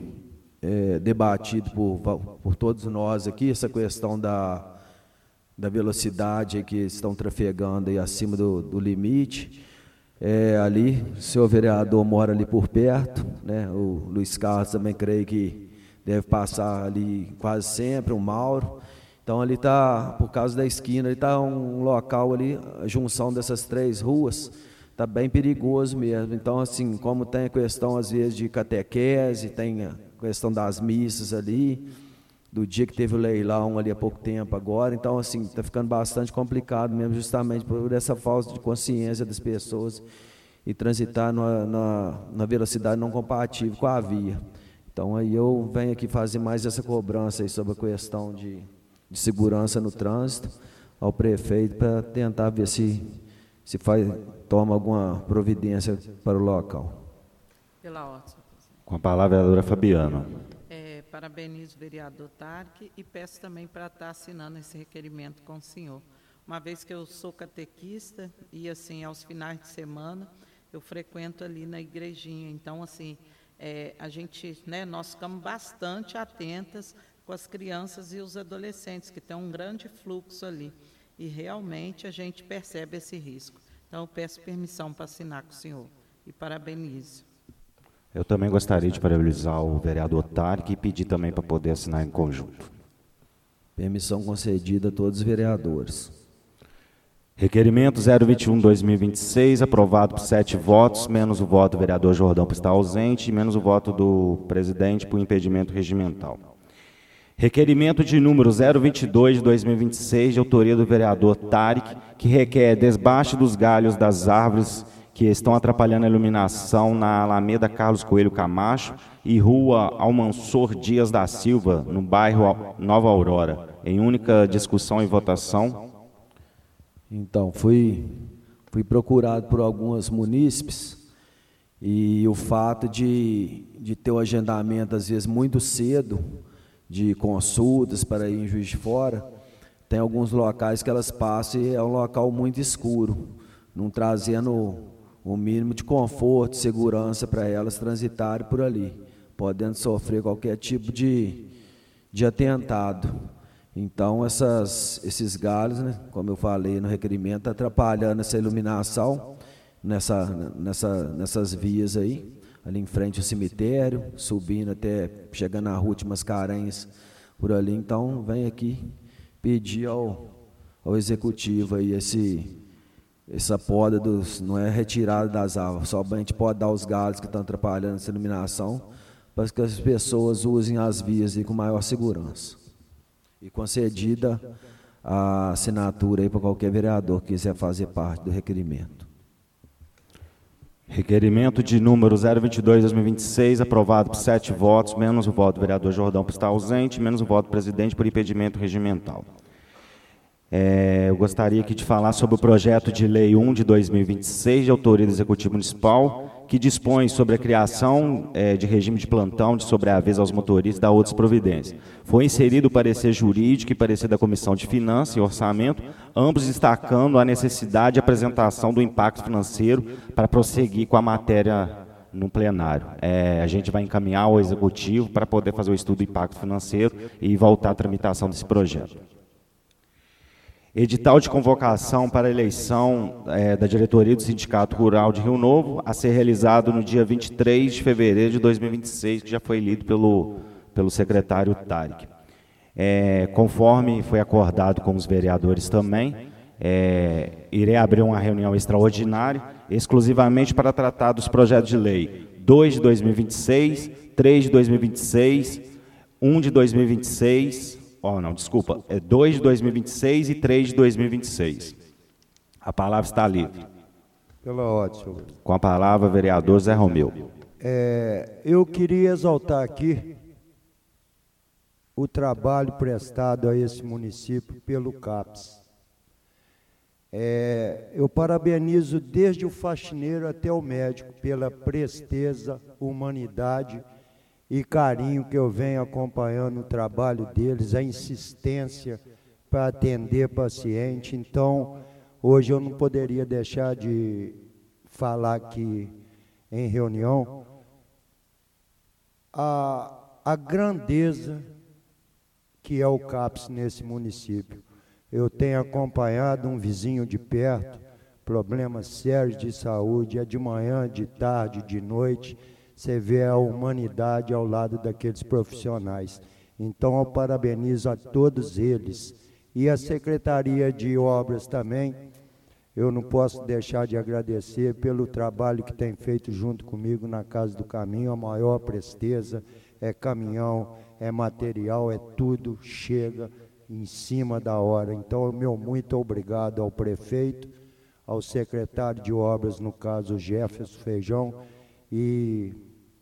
é, debatido por, por todos nós aqui, essa questão da, da velocidade que estão trafegando aí acima do, do limite, é, ali, o senhor vereador mora ali por perto, né? O Luiz Carlos também creio que deve passar ali quase sempre, o Mauro. Então ali está, por causa da esquina, ali está um local ali, a junção dessas três ruas, está bem perigoso mesmo. Então, assim, como tem a questão, às vezes, de catequese, tem a questão das missas ali, do dia que teve o leilão ali há pouco tempo agora, então, assim, está ficando bastante complicado mesmo, justamente por essa falta de consciência das pessoas e transitar na, na, na velocidade não compatível com a via. Então, aí eu venho aqui fazer mais essa cobrança aí sobre a questão de, de segurança no trânsito ao prefeito para tentar ver se se faz, toma alguma providência para o local. Pela ordem, senhor presidente. Com a palavra, a vereadora Fabiana. É, parabenizo o vereador Tarque e peço também para estar assinando esse requerimento com o senhor. Uma vez que eu sou catequista e, assim, aos finais de semana, eu frequento ali na igrejinha. Então, assim, é, a gente, né, nós ficamos bastante atentas com as crianças e os adolescentes, que tem um grande fluxo ali. E realmente a gente percebe esse risco. Então, eu peço permissão para assinar com o senhor e parabenizo. Eu também gostaria de parabenizar o vereador Tarque e pedir também para poder assinar em conjunto. Permissão concedida a todos os vereadores. Requerimento zero vinte e um, dois mil e vinte e seis, aprovado por sete votos, menos o voto do vereador Jordão por estar ausente e menos o voto do presidente por impedimento regimental. Requerimento de número zero vinte e dois de dois mil e vinte e seis, de autoria do vereador Tarque, que requer desbaste dos galhos das árvores que estão atrapalhando a iluminação na Alameda Carlos Coelho Camacho e Rua Almansor Dias da Silva, no bairro Nova Aurora. Em única discussão e votação. Então, fui, fui procurado por alguns munícipes e o fato de, de ter o agendamento, às vezes, muito cedo, de consultas para ir em Juiz de Fora, tem alguns locais que elas passam e é um local muito escuro, não trazendo o mínimo de conforto, segurança para elas transitarem por ali, podendo sofrer qualquer tipo de, de atentado. Então, essas, esses galhos, né, como eu falei no requerimento, atrapalhando essa iluminação nessa, nessa, nessas vias aí, ali em frente ao cemitério, subindo até, chegando na rua de Mascarenhas, por ali. Então, vem aqui pedir ao, ao executivo aí esse, essa poda, dos, não é retirada das árvores, somente podar os galhos que estão atrapalhando essa iluminação, para que as pessoas usem as vias aí com maior segurança. E concedida a assinatura aí para qualquer vereador que quiser fazer parte do requerimento. Requerimento de número zero vinte e dois, dois mil e vinte e seis, aprovado por sete votos, menos o voto do vereador Jordão por estar ausente, menos o voto do presidente por impedimento regimental. É, eu gostaria aqui de falar sobre o projeto de lei um de dois mil e vinte e seis, de autoria do Executivo Municipal, que dispõe sobre a criação é, de regime de plantão de sobreaviso aos motoristas e da outras providências. Foi inserido o parecer jurídico e parecer da Comissão de Finanças e Orçamento, ambos destacando a necessidade de apresentação do impacto financeiro para prosseguir com a matéria no plenário. É, a gente vai encaminhar ao Executivo para poder fazer o estudo do impacto financeiro e voltar à tramitação desse projeto. Edital de convocação para a eleição é, da diretoria do Sindicato Rural de Rio Novo, a ser realizado no dia vinte e três de fevereiro de dois mil e vinte e seis, que já foi lido pelo, pelo secretário Tarek. É, conforme foi acordado com os vereadores também, é, irei abrir uma reunião extraordinária, exclusivamente para tratar dos projetos de lei dois de dois mil e vinte e seis, três de dois mil e vinte e seis, um de dois mil e vinte e seis... Oh, não, desculpa, é dois de dois mil e vinte e seis e três de dois mil e vinte e seis. A palavra está livre. Pela ordem, senhor. Com a palavra, vereador Zé Romeu. É, eu queria exaltar aqui o trabalho prestado a esse município pelo CAPES. É, eu parabenizo desde o faxineiro até o médico pela presteza, humanidade e carinho que eu venho acompanhando o trabalho deles, a insistência para atender paciente. Então, hoje eu não poderia deixar de falar aqui em reunião a, a grandeza que é o CAPES nesse município. Eu tenho acompanhado um vizinho de perto, problemas sérios de saúde, é de manhã, de tarde, de noite. Você vê a humanidade ao lado daqueles profissionais. Então, eu parabenizo a todos eles. E a Secretaria de Obras também, eu não posso deixar de agradecer pelo trabalho que tem feito junto comigo na Casa do Caminho. A maior presteza é caminhão, é material, é tudo, chega em cima da hora. Então, meu muito obrigado ao prefeito, ao secretário de Obras, no caso, Jefferson Feijão, e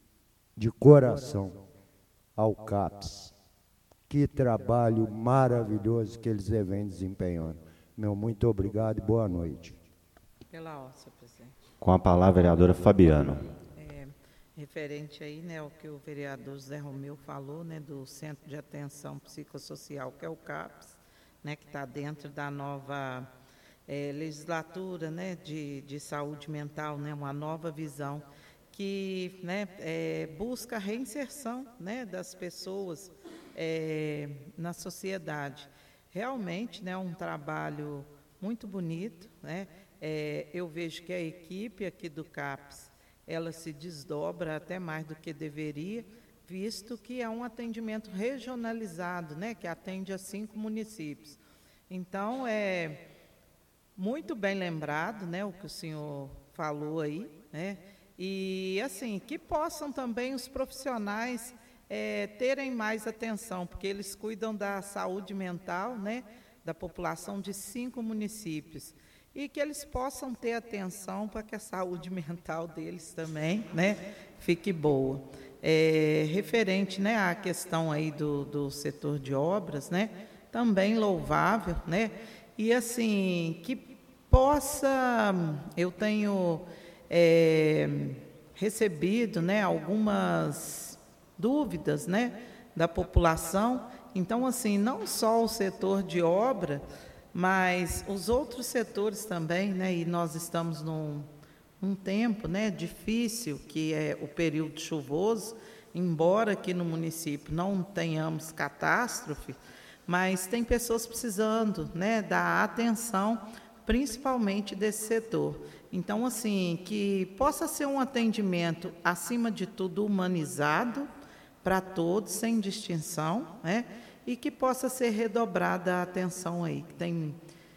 de coração ao CAPES. Que trabalho maravilhoso que eles vêm desempenhando. Meu muito obrigado e boa noite. Pela ordem, senhor presidente. Com a palavra, vereadora Fabiano. É, referente aí, né, ao que o vereador Zé Romeu falou, né, do Centro de Atenção Psicossocial, que é o CAPES, né, que está dentro da nova é, legislatura, né, de, de saúde mental, né, uma nova visão que, né, é, busca a reinserção, né, das pessoas é, na sociedade. Realmente, né, um trabalho muito bonito, né? É, eu vejo que a equipe aqui do CAPES, ela se desdobra até mais do que deveria, visto que é um atendimento regionalizado, né, que atende a cinco municípios. Então, é muito bem lembrado, né, o que o senhor falou aí, né? E, assim, que possam também os profissionais é, terem mais atenção, porque eles cuidam da saúde mental, né, da população de cinco municípios. E que eles possam ter atenção para que a saúde mental deles também, né, fique boa. É, referente, né, à questão aí do, do setor de obras, né, também louvável, né, e, assim, que possa, eu tenho... É, recebido, né, algumas dúvidas, né, da população. Então, assim, não só o setor de obra, mas os outros setores também, né, e nós estamos num, num tempo, né, difícil, que é o período chuvoso, embora aqui no município não tenhamos catástrofe, mas tem pessoas precisando, né, da atenção, principalmente desse setor. Então, assim, que possa ser um atendimento, acima de tudo, humanizado, para todos, sem distinção, né? E que possa ser redobrada a atenção aí, que tem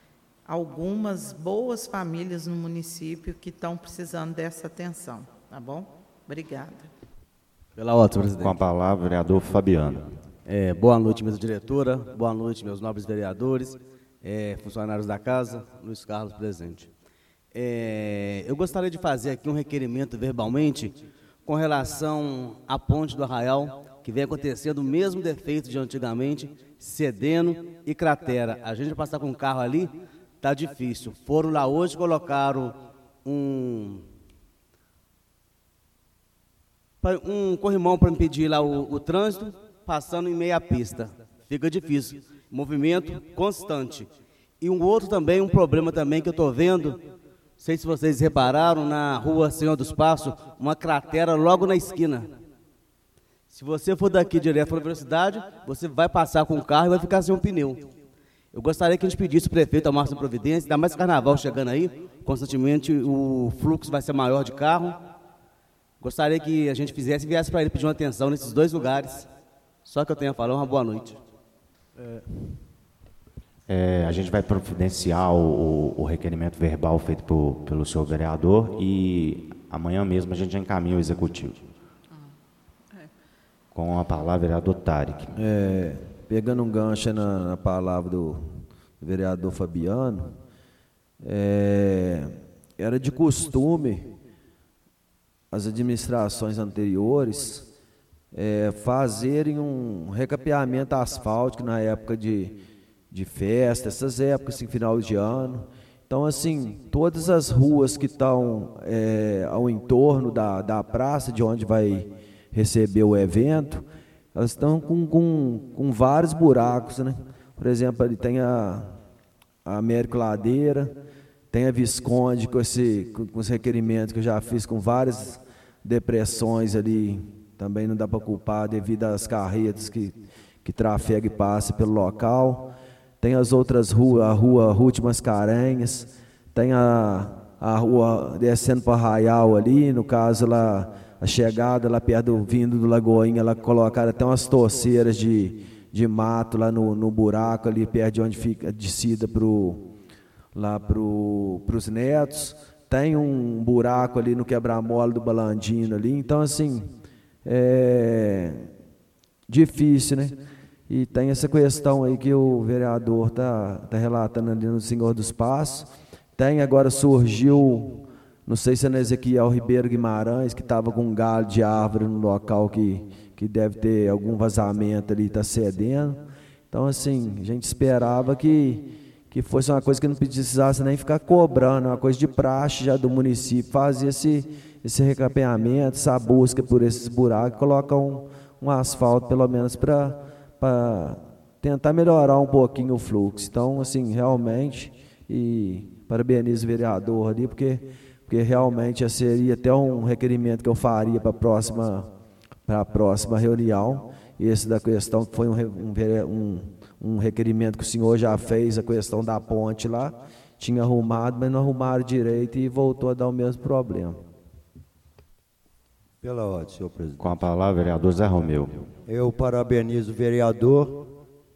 algumas boas famílias no município que estão precisando dessa atenção, tá bom? Obrigada. Pela ordem, presidente. Com a palavra, vereador Fabiano. É, boa noite, mesa diretora, boa noite, meus nobres vereadores, é, funcionários da casa, Luiz Carlos presente. É, eu gostaria de fazer aqui um requerimento verbalmente com relação à ponte do Arraial, que vem acontecendo o mesmo defeito de antigamente, cedendo e cratera. A gente passar com o carro ali, tá difícil. Foram lá hoje, colocaram um, Um corrimão para impedir lá o, o trânsito, passando em meia pista. Fica difícil. Movimento constante. E um outro também, um problema também que eu estou vendo, não sei se vocês repararam, na rua Senhor dos Passos, uma cratera logo na esquina. Se você for daqui direto para a velocidade, você vai passar com o carro e vai ficar sem um pneu. Eu gostaria que a gente pedisse o prefeito a máxima providência, ainda mais carnaval chegando aí, constantemente o fluxo vai ser maior de carro. Gostaria que a gente fizesse e viesse para ele pedir uma atenção nesses dois lugares. Só que eu tenho a falar, uma boa noite. É, é, a gente vai providenciar o, o requerimento verbal feito por, pelo senhor vereador e amanhã mesmo a gente já encaminha o executivo. Com a palavra, vereador Tarek. É, pegando um gancho na, na palavra do vereador Fabiano, é, era de costume as administrações anteriores é, fazerem um recapeamento asfáltico na época de, de festa, essas épocas, assim, final de ano. Então, assim, todas as ruas que estão é, ao entorno da, da praça, de onde vai receber o evento, elas estão com, com, com vários buracos, né? Por exemplo, ali tem a, a Américo Ladeira, tem a Visconde com, esse, com, com os requerimentos que eu já fiz, com várias depressões ali, também não dá para culpar devido às carretas que, que trafega e passa pelo local. Tem as outras ruas, a rua Ruth Mascarenhas, tem a, a rua descendo para Arraial ali, no caso lá, a chegada lá perto do vindo do Lagoinha, ela colocaram até umas torceiras de, de mato lá no, no buraco ali perto de onde fica a descida pro, lá para os netos. Tem um buraco ali no quebra-mola do Balandino ali, então assim, é difícil, né? E tem essa questão aí que o vereador está tá relatando ali no Senhor dos Passos. Tem agora, surgiu, não sei se é no Ezequiel Ribeiro Guimarães, que estava com um galho de árvore no local que, que deve ter algum vazamento ali, está cedendo. Então assim, a gente esperava que que fosse uma coisa que não precisasse nem ficar cobrando, uma coisa de praxe já do município, fazer esse, esse recapeamento, essa busca por esses buracos, colocar um, um asfalto pelo menos para tentar melhorar um pouquinho o fluxo. Então, assim, realmente, e parabenizo o vereador ali, porque, porque realmente seria até um requerimento que eu faria para a próxima, para a próxima reunião, esse da questão que foi um, um, um um requerimento que o senhor já fez, a questão da ponte lá, tinha arrumado, mas não arrumaram direito e voltou a dar o mesmo problema. Pela ordem, senhor presidente. Com a palavra, vereador Zé Romeu. Eu parabenizo o vereador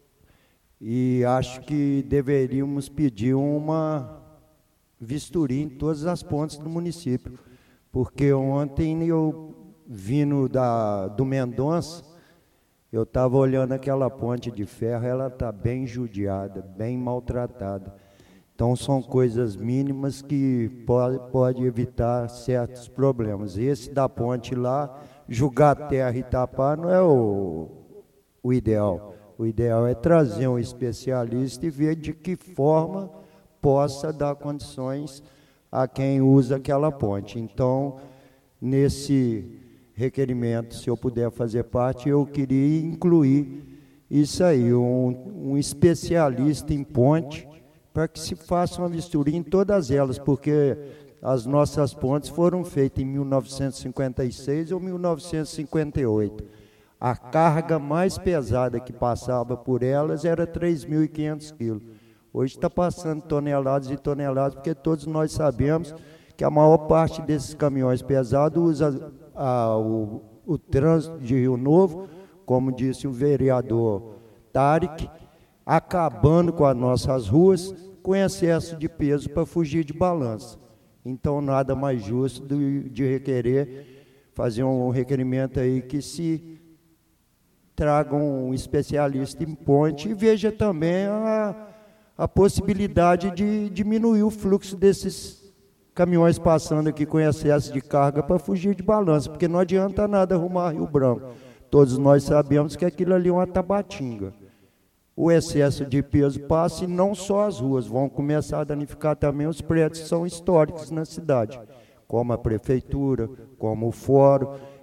e acho que deveríamos pedir uma vistoria em todas as pontes do município, porque ontem eu vindo da, do Mendonça, eu estava olhando aquela ponte de ferro, ela está bem judiada, bem maltratada. Então, são coisas mínimas que pode, pode evitar certos problemas. Esse da ponte lá, jogar terra e tapar não é o, o ideal. O ideal é trazer um especialista e ver de que forma possa dar condições a quem usa aquela ponte. Então, nesse requerimento, se eu puder fazer parte, eu queria incluir isso aí, um, um especialista em ponte, para que se faça uma vistoria em todas elas, porque as nossas pontes foram feitas em mil novecentos e cinquenta e seis ou mil novecentos e cinquenta e oito. A carga mais pesada que passava por elas era três mil e quinhentos quilos. Hoje está passando toneladas e toneladas, porque todos nós sabemos que a maior parte desses caminhões pesados usa a, o, o trânsito de Rio Novo, como disse o vereador Tarek, acabando com as nossas ruas, com excesso de peso para fugir de balança. Então, nada mais justo de, de requerer, fazer um requerimento aí que se traga um especialista em ponte e veja também a, a possibilidade de diminuir o fluxo desses caminhões passando aqui com excesso de carga para fugir de balança, porque não adianta nada arrumar Rio Branco. Todos nós sabemos que aquilo ali é uma tabatinga. O excesso de peso passa e não só as ruas, vão começar a danificar também os prédios que são históricos na cidade, como a prefeitura, como o fórum.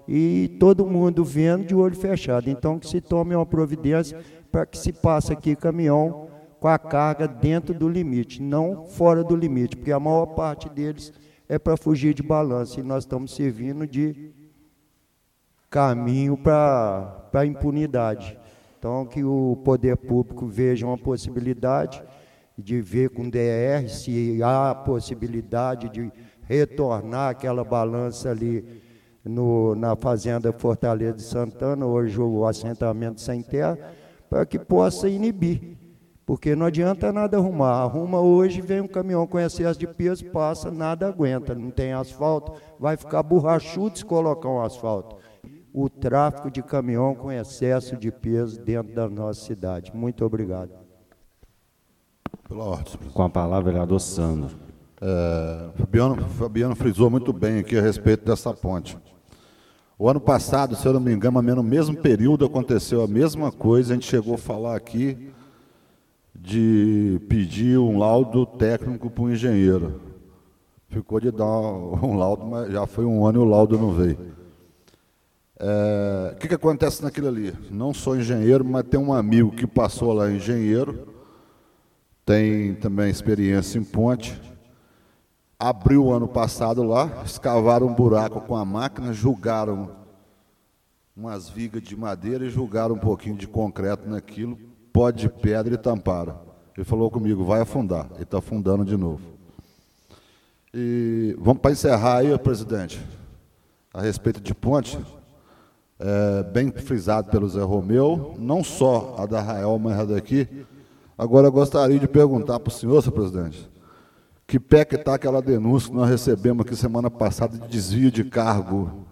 e todo mundo vendo de olho fechado. Então, que se tome uma providência para que se passe aqui caminhão com a carga dentro do limite, não fora do limite, porque a maior parte deles é para fugir de balanço, e nós estamos servindo de caminho para a impunidade. Então, que o poder público veja uma possibilidade de ver com D R se há a possibilidade de retornar aquela balança ali no, na Fazenda Fortaleza de Santana, hoje o assentamento sem terra, para que possa inibir. Porque não adianta nada arrumar. Arruma hoje, vem um caminhão com excesso de peso, passa, nada aguenta, não tem asfalto, vai ficar borrachudo se colocar um asfalto. O tráfego de caminhão com excesso de peso dentro da nossa cidade. Muito obrigado. Pela ordem. Com a palavra, vereador Sandro. É, Fabiano, Fabiano frisou muito bem aqui a respeito dessa ponte. O ano passado, se eu não me engano, no mesmo período aconteceu a mesma coisa, a gente chegou a falar aqui de pedir um laudo técnico para o engenheiro. Ficou de dar um laudo, mas já foi um ano e o laudo não veio. É, o que, que acontece naquilo ali? Não sou engenheiro, mas tem um amigo que passou lá, engenheiro, tem também experiência em ponte, abriu o ano passado lá, escavaram um buraco com a máquina, julgaram umas vigas de madeira e julgaram um pouquinho de concreto naquilo, pó de pedra e tamparam. Ele falou comigo, vai afundar. Ele está afundando de novo. E vamos para encerrar aí, presidente, a respeito de ponte, é, bem frisado pelo Zé Romeu, não só a da Arraial, mas a daqui. Agora eu gostaria de perguntar para o senhor, senhor presidente, que pé que está aquela denúncia que nós recebemos aqui semana passada de desvio de cargo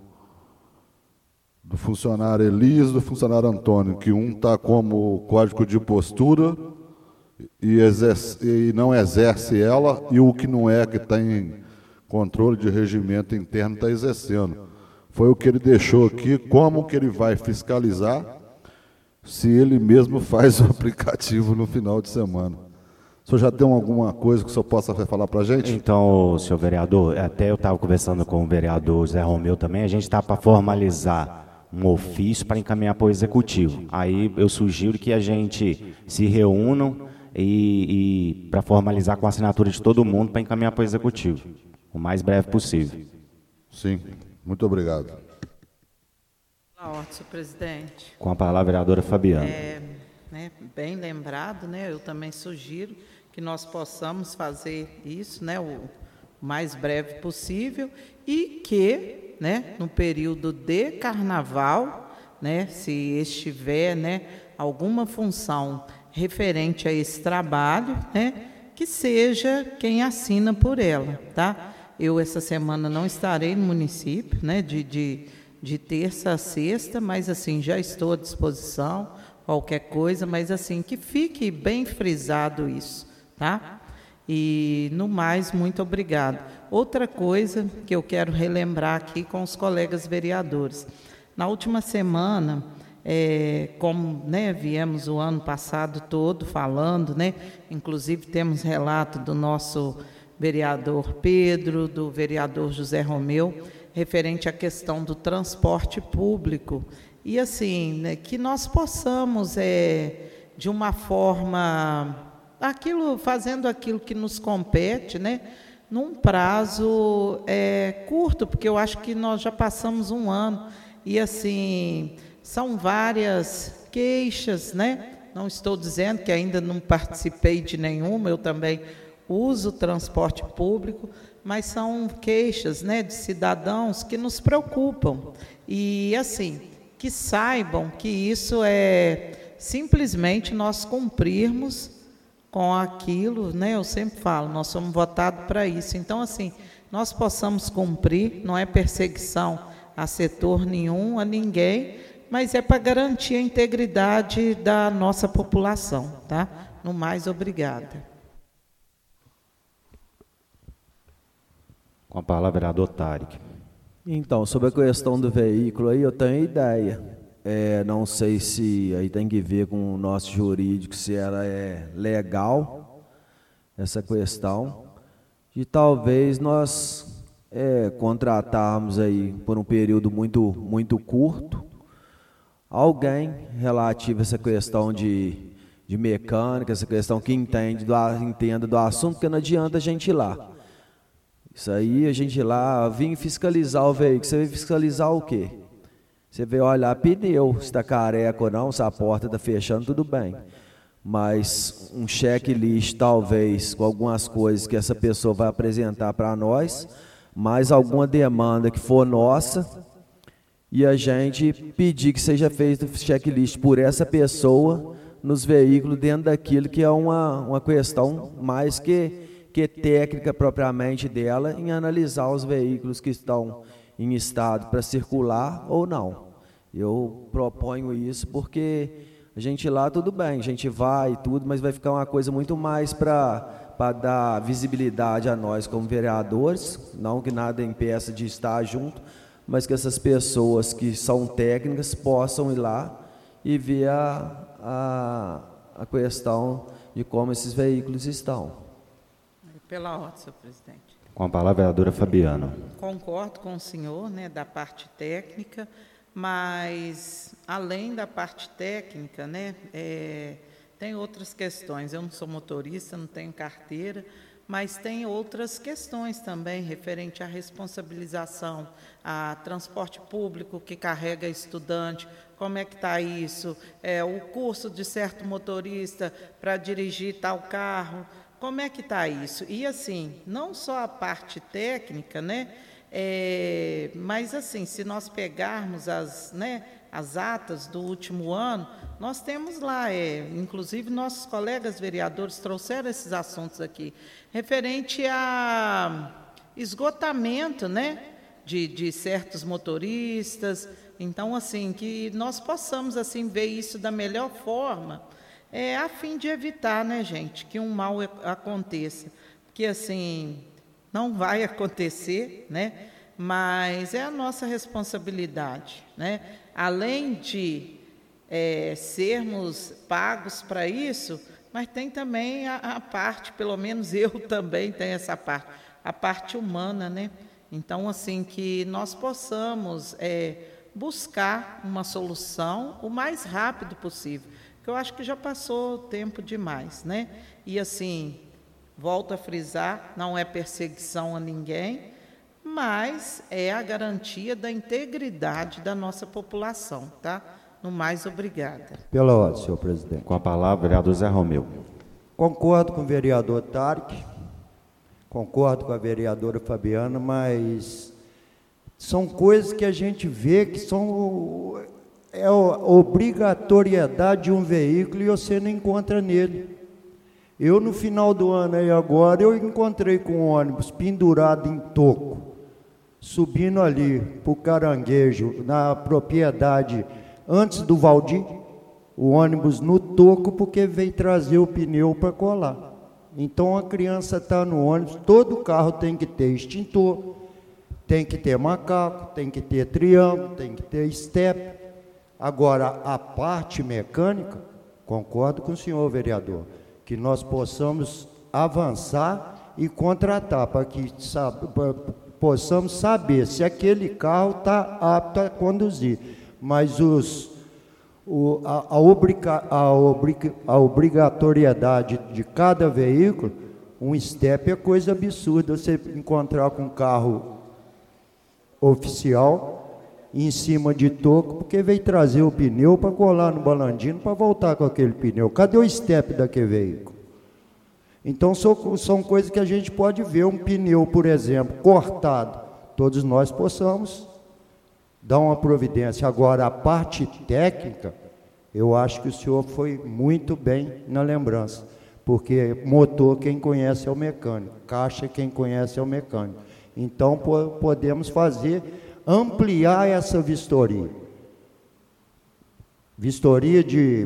do funcionário Elias e do funcionário Antônio, que um está como código de postura e, exerce, e não exerce ela, e o que não é, que está em controle de regimento interno, está exercendo. Foi o que ele deixou aqui, como que ele vai fiscalizar se ele mesmo faz o aplicativo no final de semana. O senhor já tem alguma coisa que o senhor possa falar para a gente? Então, senhor vereador, até eu estava conversando com o vereador Zé Romeu também, a gente está para formalizar um ofício para encaminhar para o executivo. Aí eu sugiro que a gente se reúnam e, e para formalizar com a assinatura de todo mundo para encaminhar para o executivo, o mais breve possível. Sim, muito obrigado. Na ordem, senhor presidente. Com a palavra, a vereadora Fabiana. É, né, bem lembrado, né, eu também sugiro que nós possamos fazer isso, né, o mais breve possível, e que, né, no período de carnaval, né, se estiver, né, alguma função referente a esse trabalho, né, que seja quem assina por ela, tá? Eu, essa semana, não estarei no município, né, de, de, de terça a sexta, mas, assim, já estou à disposição, qualquer coisa, mas, assim, que fique bem frisado isso, tá? E, no mais, muito obrigado. Outra coisa que eu quero relembrar aqui com os colegas vereadores. Na última semana, é, como, né, viemos o ano passado todo falando, né, inclusive temos relato do nosso vereador Pedro, do vereador José Romeu, referente à questão do transporte público. E, assim, né, que nós possamos, é, de uma forma, aquilo, fazendo aquilo que nos compete, né, num prazo é, curto, porque eu acho que nós já passamos um ano, e, assim, são várias queixas, né? Não estou dizendo que ainda não participei de nenhuma, eu também uso o transporte público, mas são queixas, né, de cidadãos que nos preocupam. E, assim, que saibam que isso é simplesmente nós cumprirmos com aquilo, né, eu sempre falo, nós somos votados para isso. Então, assim, nós possamos cumprir, não é perseguição a setor nenhum, a ninguém, mas é para garantir a integridade da nossa população, tá? No mais, obrigada. Com a palavra, vereador Tarek. Então, sobre a questão do veículo aí, eu tenho ideia. É, não sei se aí tem que ver com o nosso jurídico, se ela é legal, essa questão, de talvez nós é, contratarmos aí por um período muito, muito curto alguém relativo a essa questão de, de mecânica, essa questão que entende do, entenda do assunto, porque não adianta a gente ir lá. Isso aí, a gente ir lá, vir fiscalizar o veículo. Você vai fiscalizar o quê? Você vai olhar pneu, se está careca ou não, se a porta está fechando, tudo bem. Mas um checklist, talvez, com algumas coisas que essa pessoa vai apresentar para nós, mais alguma demanda que for nossa, e a gente pedir que seja feito o checklist por essa pessoa nos veículos, dentro daquilo que é uma, uma questão mais que, que técnica propriamente dela, em analisar os veículos que estão em estado para circular ou não. Eu proponho isso porque a gente lá tudo bem, a gente vai e tudo, mas vai ficar uma coisa muito mais para para dar visibilidade a nós como vereadores, não que nada impeça de estar junto, mas que essas pessoas que são técnicas possam ir lá e ver a, a, a questão de como esses veículos estão. Pela ordem, senhor presidente. Com a palavra, a vereadora Fabiana. Concordo com o senhor, né, da parte técnica, mas além da parte técnica, né, é, tem outras questões. Eu não sou motorista, não tenho carteira, mas tem outras questões também referente à responsabilização, a transporte público que carrega estudante, como é que está isso, é, o curso de certo motorista para dirigir tal carro, como é que está isso? E assim, não só a parte técnica, né, é, mas assim, se nós pegarmos as, né, as atas do último ano, nós temos lá, é, inclusive nossos colegas vereadores trouxeram esses assuntos aqui, referente a esgotamento, né, de, de certos motoristas. Então, assim, que nós possamos assim ver isso da melhor forma, é, a fim de evitar, né, gente, que um mal aconteça, porque assim não vai acontecer, né? Mas é a nossa responsabilidade, né? Além de é, sermos pagos para isso, mas tem também a, a parte, pelo menos eu também tenho essa parte, a parte humana, né? Então, assim, que nós possamos é, buscar uma solução o mais rápido possível, porque eu acho que já passou tempo demais, né? E, assim, volto a frisar, não é perseguição a ninguém, mas é a garantia da integridade da nossa população, tá? No mais, obrigada. Pela ordem, senhor presidente. Com a palavra, vereador Zé Romeu. Concordo com o vereador Tarque, concordo com a vereadora Fabiana, mas são coisas que a gente vê que são é a obrigatoriedade de um veículo e você não encontra nele. Eu, no final do ano aí agora, eu encontrei com um ônibus pendurado em toco, subindo ali para o Caranguejo, na propriedade antes do Valdir, o ônibus no toco, porque veio trazer o pneu para colar. Então a criança está no ônibus, todo carro tem que ter extintor, tem que ter macaco, tem que ter triângulo, tem que ter step. Agora, a parte mecânica, concordo com o senhor vereador, que nós possamos avançar e contratar, para que sabe, pra, possamos saber se aquele carro está apto a conduzir. Mas os, o, a, a, obriga, a, obriga, a obrigatoriedade de cada veículo, um step é coisa absurda, você encontrar com um carro oficial em cima de toco, porque veio trazer o pneu para colar no balandino para voltar com aquele pneu. Cadê o step daquele veículo? Então são, são coisas que a gente pode ver, um pneu, por exemplo, cortado, todos nós possamos dar uma providência. Agora, a parte técnica, eu acho que o senhor foi muito bem na lembrança, porque motor quem conhece é o mecânico, caixa quem conhece é o mecânico. Então po- podemos fazer, ampliar essa vistoria. Vistoria de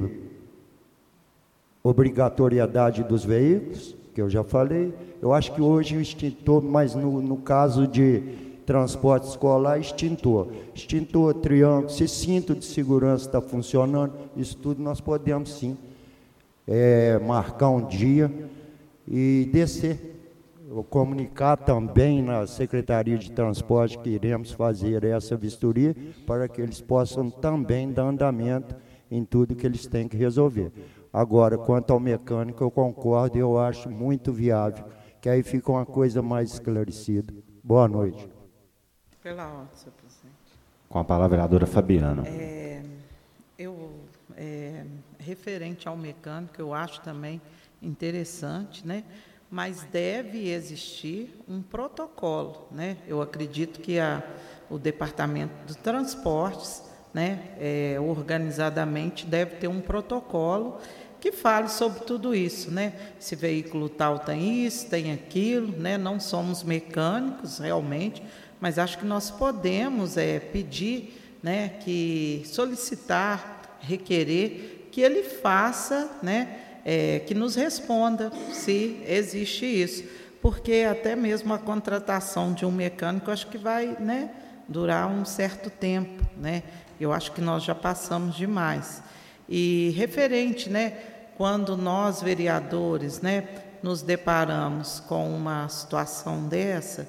obrigatoriedade dos veículos, que eu já falei. Eu acho que hoje o extintor, mas no, no caso de transporte escolar, extintor. Extintor, triângulo, se cinto de segurança está funcionando, isso tudo nós podemos sim é, marcar um dia e descer. comunicar também na Secretaria de Transporte que iremos fazer essa vistoria para que eles possam também dar andamento em tudo que eles têm que resolver. Agora, quanto ao mecânico, eu concordo e eu acho muito viável, que aí fica uma coisa mais esclarecida. Boa noite. Pela ordem, senhor presidente. Com a palavra, a vereadora Fabiana. É, eu, é, referente ao mecânico, eu acho também interessante, né? Mas deve existir um protocolo, né? Eu acredito que a, o Departamento de Transportes, né, é, organizadamente deve ter um protocolo que fale sobre tudo isso, né? Esse veículo tal tem isso, tem aquilo, né? Não somos mecânicos realmente, mas acho que nós podemos é, pedir, né, que solicitar, requerer que ele faça, né, é, que nos responda se existe isso, porque até mesmo a contratação de um mecânico acho que vai, né, durar um certo tempo, né? Eu acho que nós já passamos demais. E referente, né, quando nós vereadores, né, nos deparamos com uma situação dessa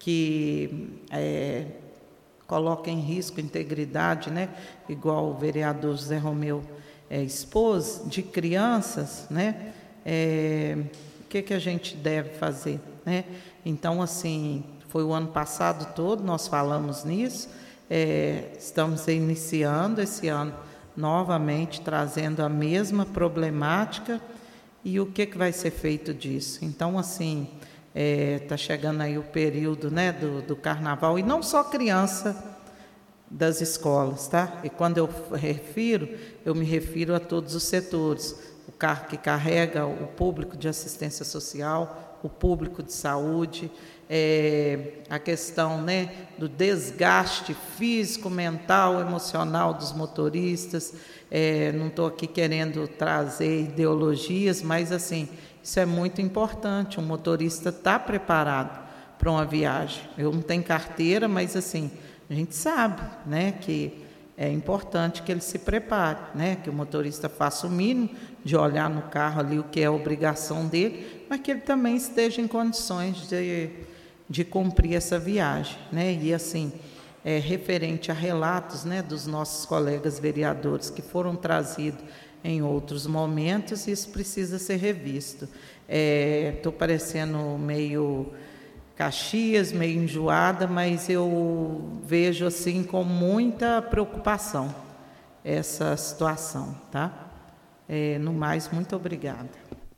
que é, coloca em risco a integridade, né, igual o vereador José Romeu é, expôs, de crianças, né, é, o que, que a gente deve fazer, né? Então, assim, foi o ano passado todo, nós falamos nisso, é, estamos iniciando esse ano novamente, trazendo a mesma problemática, e o que, que vai ser feito disso? Então, assim, está é, chegando aí o período, né, do, do carnaval, e não só criança das escolas, tá? E quando eu refiro, eu me refiro a todos os setores, o carro que carrega o público de assistência social, o público de saúde, é, a questão, né, do desgaste físico, mental, emocional dos motoristas. É, não estou aqui querendo trazer ideologias, mas assim, isso é muito importante. Um motorista está preparado para uma viagem. Eu não tenho carteira, mas assim, a gente sabe, né, que é importante que ele se prepare, né, que o motorista faça o mínimo de olhar no carro ali o que é a obrigação dele, mas que ele também esteja em condições de, de cumprir essa viagem, né? E assim, é, referente a relatos, né, dos nossos colegas vereadores que foram trazidos em outros momentos, isso precisa ser revisto. Estou é, parecendo meio Caxias, meio enjoada, mas eu vejo assim com muita preocupação essa situação, tá? É, no mais, muito obrigada.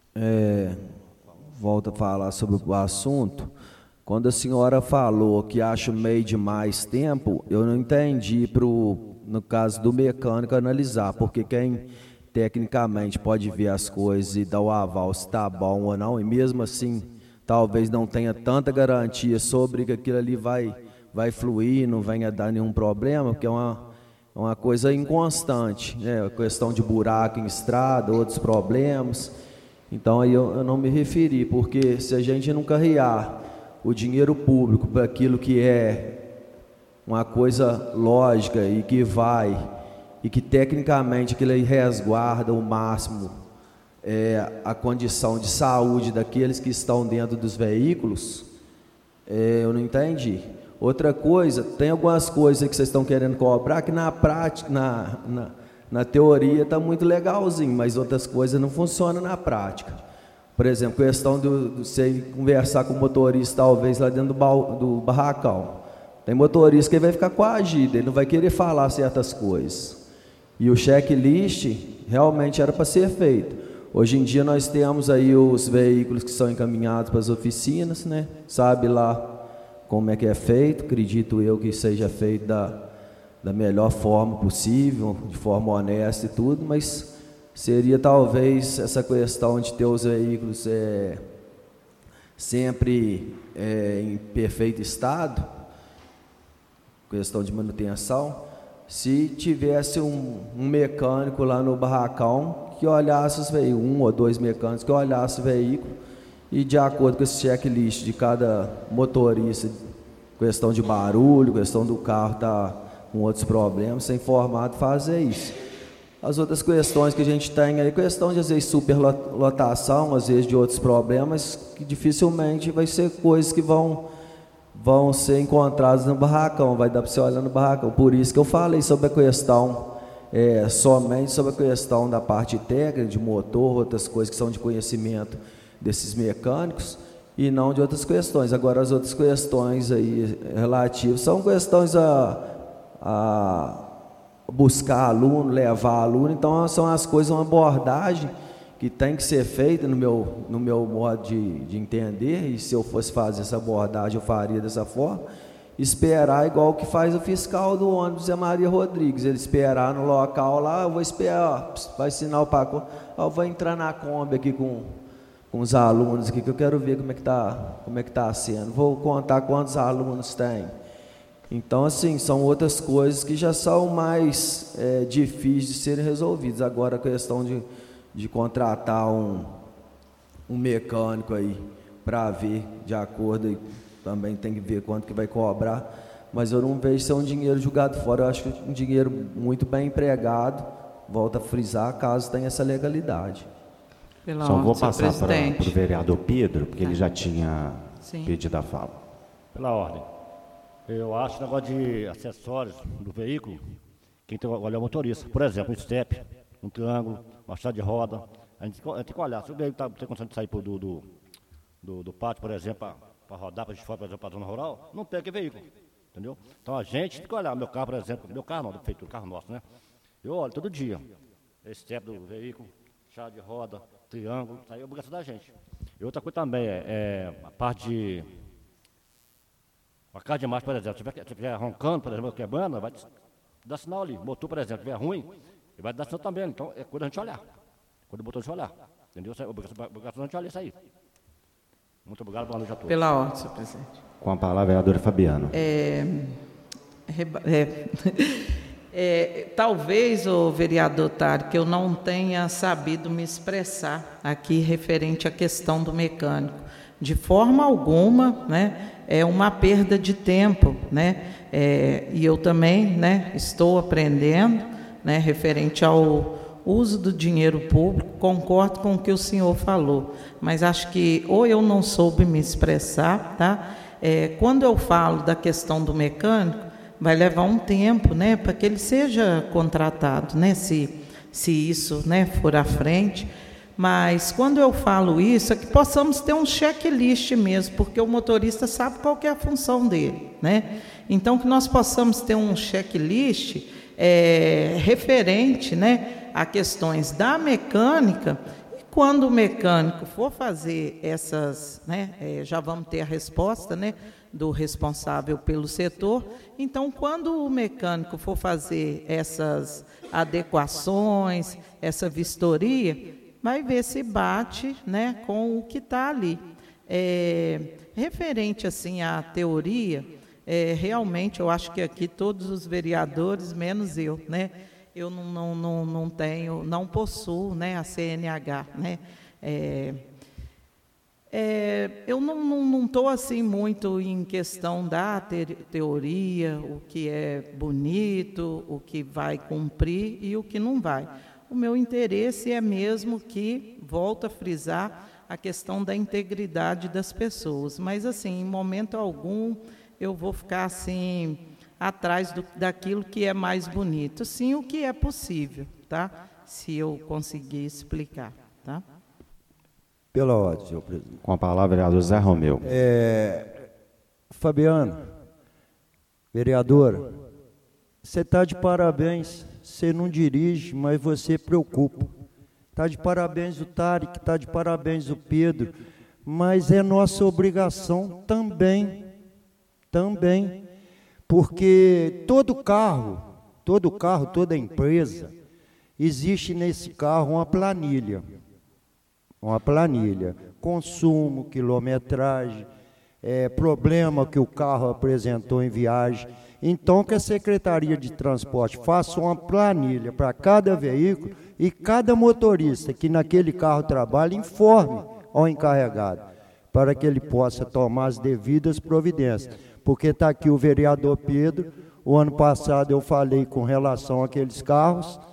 É, volto a falar sobre o assunto. Quando a senhora falou que acha meio de mais tempo, eu não entendi pro, no caso do mecânico analisar, porque quem tecnicamente pode ver as coisas e dar o aval se está bom ou não, e mesmo assim talvez não tenha tanta garantia sobre que aquilo ali vai, vai fluir, não venha dar nenhum problema, porque é uma, uma coisa inconstante, né? A questão de buraco em estrada, outros problemas. Então aí eu, eu não me referi, porque se a gente não carregar o dinheiro público para aquilo que é uma coisa lógica e que vai, e que tecnicamente aquilo aí resguarda o máximo é, a condição de saúde daqueles que estão dentro dos veículos, é, eu não entendi. Outra coisa, tem algumas coisas que vocês estão querendo cobrar que na prática, na, na, na teoria está muito legalzinho, mas outras coisas não funcionam na prática. Por exemplo, questão de você conversar com o motorista, talvez lá dentro do, ba, do barracão. Tem motorista que vai ficar coagido, ele não vai querer falar certas coisas. E o checklist realmente era para ser feito. Hoje em dia nós temos aí os veículos que são encaminhados para as oficinas, né? Sabe lá como é que é feito, acredito eu que seja feito da, da melhor forma possível, de forma honesta e tudo, mas seria talvez essa questão de ter os veículos é, sempre é, em perfeito estado, questão de manutenção, se tivesse um, um mecânico lá no barracão que olhasse os veículos, um ou dois mecânicos que olhassem o veículo e de acordo com esse checklist de cada motorista, questão de barulho, questão do carro estar tá com outros problemas, ser informado, fazer isso. as outras questões que a gente tem aí, questão de às vezes superlotação, às vezes de outros problemas, que dificilmente vai ser coisas que vão, vão ser encontradas no barracão, vai dar para você olhar no barracão. Por isso que eu falei sobre a questão, é, somente sobre a questão da parte técnica, de motor, outras coisas que são de conhecimento desses mecânicos, e não de outras questões. Agora, as outras questões aí relativas são questões a, a buscar aluno, levar aluno, então são as coisas, uma abordagem que tem que ser feita no meu, no meu modo de, de entender, e se eu fosse fazer essa abordagem eu faria dessa forma, esperar igual o que faz o fiscal do ônibus Zé Maria Rodrigues, ele esperar no local lá, eu vou esperar, vai assinar o pacote, eu vou entrar na Kombi aqui com, com os alunos aqui, que eu quero ver como é que está, como é que tá sendo, vou contar quantos alunos tem. Então, assim, são outras coisas que já são mais é, difíceis de serem resolvidas. Agora, a questão de, de contratar um, um mecânico aí para ver, de acordo, aí, também tem que ver quanto que vai cobrar, mas eu não vejo ser um dinheiro jogado fora, eu acho que um dinheiro muito bem empregado, volto a frisar, caso tenha essa legalidade. Pela Só ordem, vou passar para presidente. o vereador Pedro, porque ele já tinha Sim. pedido a fala. Pela ordem. Eu acho que o negócio de acessórios do veículo, quem tem que olhar o motorista. Por exemplo, um step, um triângulo, uma chave de roda. A gente tem que olhar. Se o veículo tá, tem condição de sair do, do, do, do pátio, por exemplo, para rodar para de fora, por exemplo, para a zona rural, não pega veículo. Entendeu? Então a gente tem que olhar. Meu carro, por exemplo, meu carro não, do feito, carro nosso, né? Eu olho todo dia. Esse step do veículo, chave de roda, triângulo, isso aí é obrigação da gente. E outra coisa também é, é a parte de. A carga de marcha, por exemplo, se estiver roncando, por exemplo, quebrando, vai dar sinal ali. O motor, por exemplo, estiver ruim, ele vai dar sinal também. Então, é coisa a gente olhar. Quando o motor olhar. Entendeu? É obrigação a gente olhar isso aí. Muito obrigado, boa noite a todos. Pela ordem, senhor presidente. Com a palavra, a vereadora Fabiana. É, é, é, talvez, o vereador Tari, que eu não tenha sabido me expressar aqui referente à questão do mecânico. De forma alguma, né, é uma perda de tempo, né, é, e eu também, né, estou aprendendo, né, referente ao uso do dinheiro público, concordo com o que o senhor falou, mas acho que ou eu não soube me expressar, tá? É, quando eu falo da questão do mecânico, vai levar um tempo, né, para que ele seja contratado, né, se, se isso, né, for à frente. Mas quando eu falo isso, é que possamos ter um checklist mesmo, porque o motorista sabe qual que é a função dele, né? Então, que nós possamos ter um checklist é, referente, né, a questões da mecânica, e quando o mecânico for fazer essas, né, é, já vamos ter a resposta, né, do responsável pelo setor. Então, quando o mecânico for fazer essas adequações, essa vistoria, vai ver se bate, né, com o que está ali. É, referente assim à teoria, é, realmente eu acho que aqui todos os vereadores, menos eu, né, eu não, não, não, não tenho, não possuo, né, a C N H, né, é, é, eu não estou assim muito em questão da te, teoria, o que é bonito, o que vai cumprir e o que não vai. O meu interesse é mesmo que, volto a frisar, a questão da integridade das pessoas. Mas, assim, em momento algum, eu vou ficar, assim, atrás do, daquilo que é mais bonito. Sim, o que é possível, tá? Se eu conseguir explicar, tá? Pela ordem, senhor presidente. Com a palavra, vereador Zé Romeu. É, Fabiano, vereadora, você está de parabéns. Você não dirige, mas você preocupa. Está de parabéns o Tarek, está de parabéns o Pedro, mas é nossa obrigação também, também, porque todo carro, todo carro, toda empresa, existe nesse carro uma planilha, uma planilha, consumo, quilometragem, é, problema que o carro apresentou em viagem. Então, que a Secretaria de Transporte faça uma planilha para cada veículo e cada motorista que naquele carro trabalha informe ao encarregado, para que ele possa tomar as devidas providências. Porque está aqui o vereador Pedro, o ano passado eu falei com relação àqueles carros,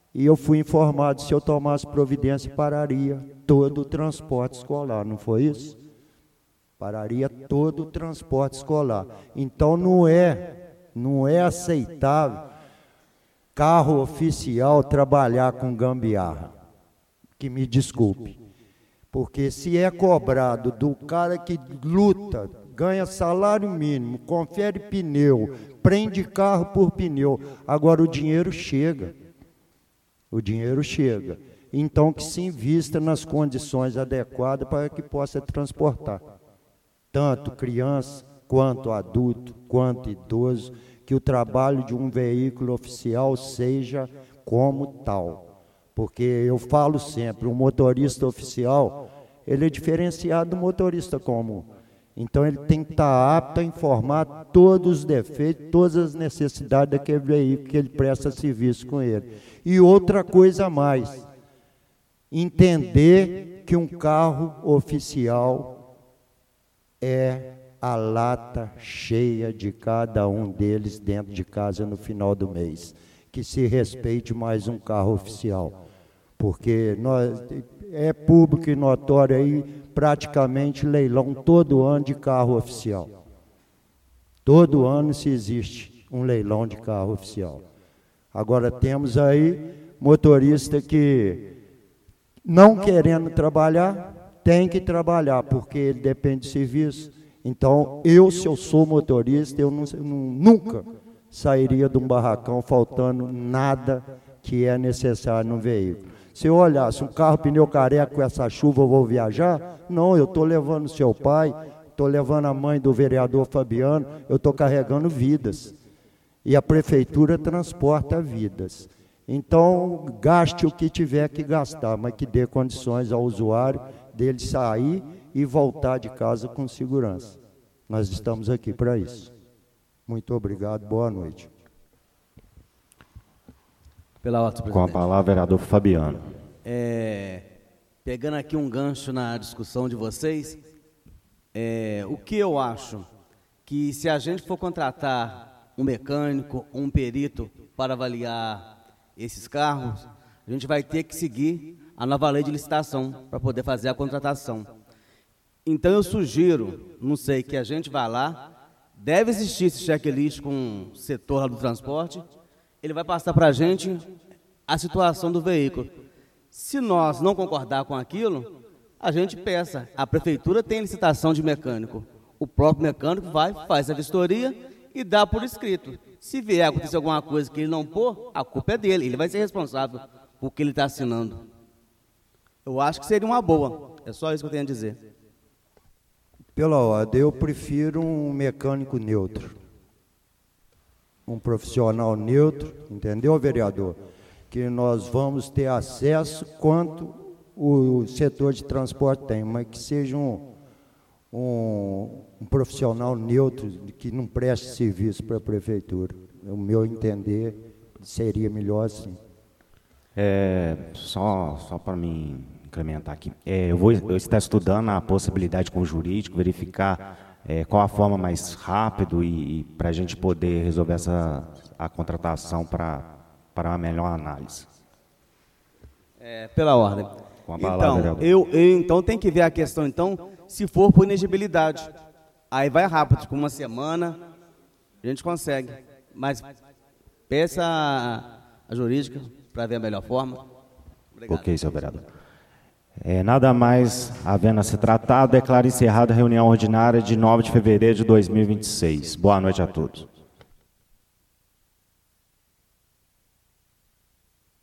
e eu fui informado, se eu tomasse providência, pararia todo o transporte escolar, não foi isso? Pararia todo o transporte escolar. Então, não é, não é aceitável carro oficial trabalhar com gambiarra, que me desculpe. Porque se é cobrado do cara que luta, ganha salário mínimo, confere pneu, prende carro por pneu, agora o dinheiro chega. O dinheiro chega. Então, que se invista nas condições adequadas para que possa transportar tanto criança, quanto adulto, quanto idoso, que o trabalho de um veículo oficial seja como tal. Porque eu falo sempre, o motorista oficial, ele é diferenciado do motorista comum. Então, ele tem que estar apto a informar todos os defeitos, todas as necessidades daquele veículo que ele presta serviço com ele. E outra coisa a mais, entender que um carro oficial é a lata cheia de cada um deles dentro de casa no final do mês. Que se respeite mais um carro oficial. Porque nós, é público e notório aí, praticamente leilão todo ano de carro oficial. Todo ano se existe um leilão de carro oficial. Agora temos aí motorista que, não querendo trabalhar, tem que trabalhar, porque ele depende de serviço. Então, eu, se eu sou motorista, eu não, nunca sairia de um barracão faltando nada que é necessário no veículo. Se eu olhasse um carro pneu careca com essa chuva, eu vou viajar? Não, eu estou levando seu pai, estou levando a mãe do vereador Fabiano, eu estou carregando vidas. E a prefeitura transporta vidas. Então, gaste o que tiver que gastar, mas que dê condições ao usuário dele sair e voltar de casa com segurança. Nós estamos aqui para isso. Muito obrigado, boa noite. Pela ordem, presidente. Com a palavra, vereador Fabiano. É, pegando aqui um gancho na discussão de vocês, é, o que eu acho que se a gente for contratar um mecânico, um perito para avaliar esses carros, a gente vai ter que seguir a nova lei de licitação para poder fazer a contratação. Então eu sugiro, não sei, que a gente vá lá, deve existir esse checklist com o setor lá do transporte, ele vai passar para a gente a situação do veículo. Se nós não concordar com aquilo, a gente peça. A prefeitura tem licitação de mecânico. O próprio mecânico vai, faz a vistoria e dá por escrito. Se vier acontecer alguma coisa que ele não pôr, a culpa é dele. Ele vai ser responsável por que ele está assinando. Eu acho que seria uma boa. É só isso que eu tenho a dizer. Pela ordem, eu prefiro um mecânico neutro. Um profissional neutro, entendeu, vereador? Que nós vamos ter acesso quanto o setor de transporte tem, mas que seja um, um, um profissional neutro, que não preste serviço para a prefeitura. O meu entender seria melhor assim. É, só só para mim incrementar aqui, é, eu vou eu estar estudando a possibilidade com o jurídico, verificar é, qual a forma mais rápida e, e para a gente poder resolver essa, a contratação para, para uma melhor análise. É, pela ordem. Com a palavra, então, vereador. eu, eu então tem que ver a questão, então, se for por inegibilidade. Aí vai rápido, com uma semana, a gente consegue. Mas peça a, a jurídica para ver a melhor forma. Obrigado. Ok, senhor vereador. É, nada mais havendo a ser tratado, declaro encerrada a reunião ordinária de nove de fevereiro de dois mil e vinte e seis. Boa noite a todos.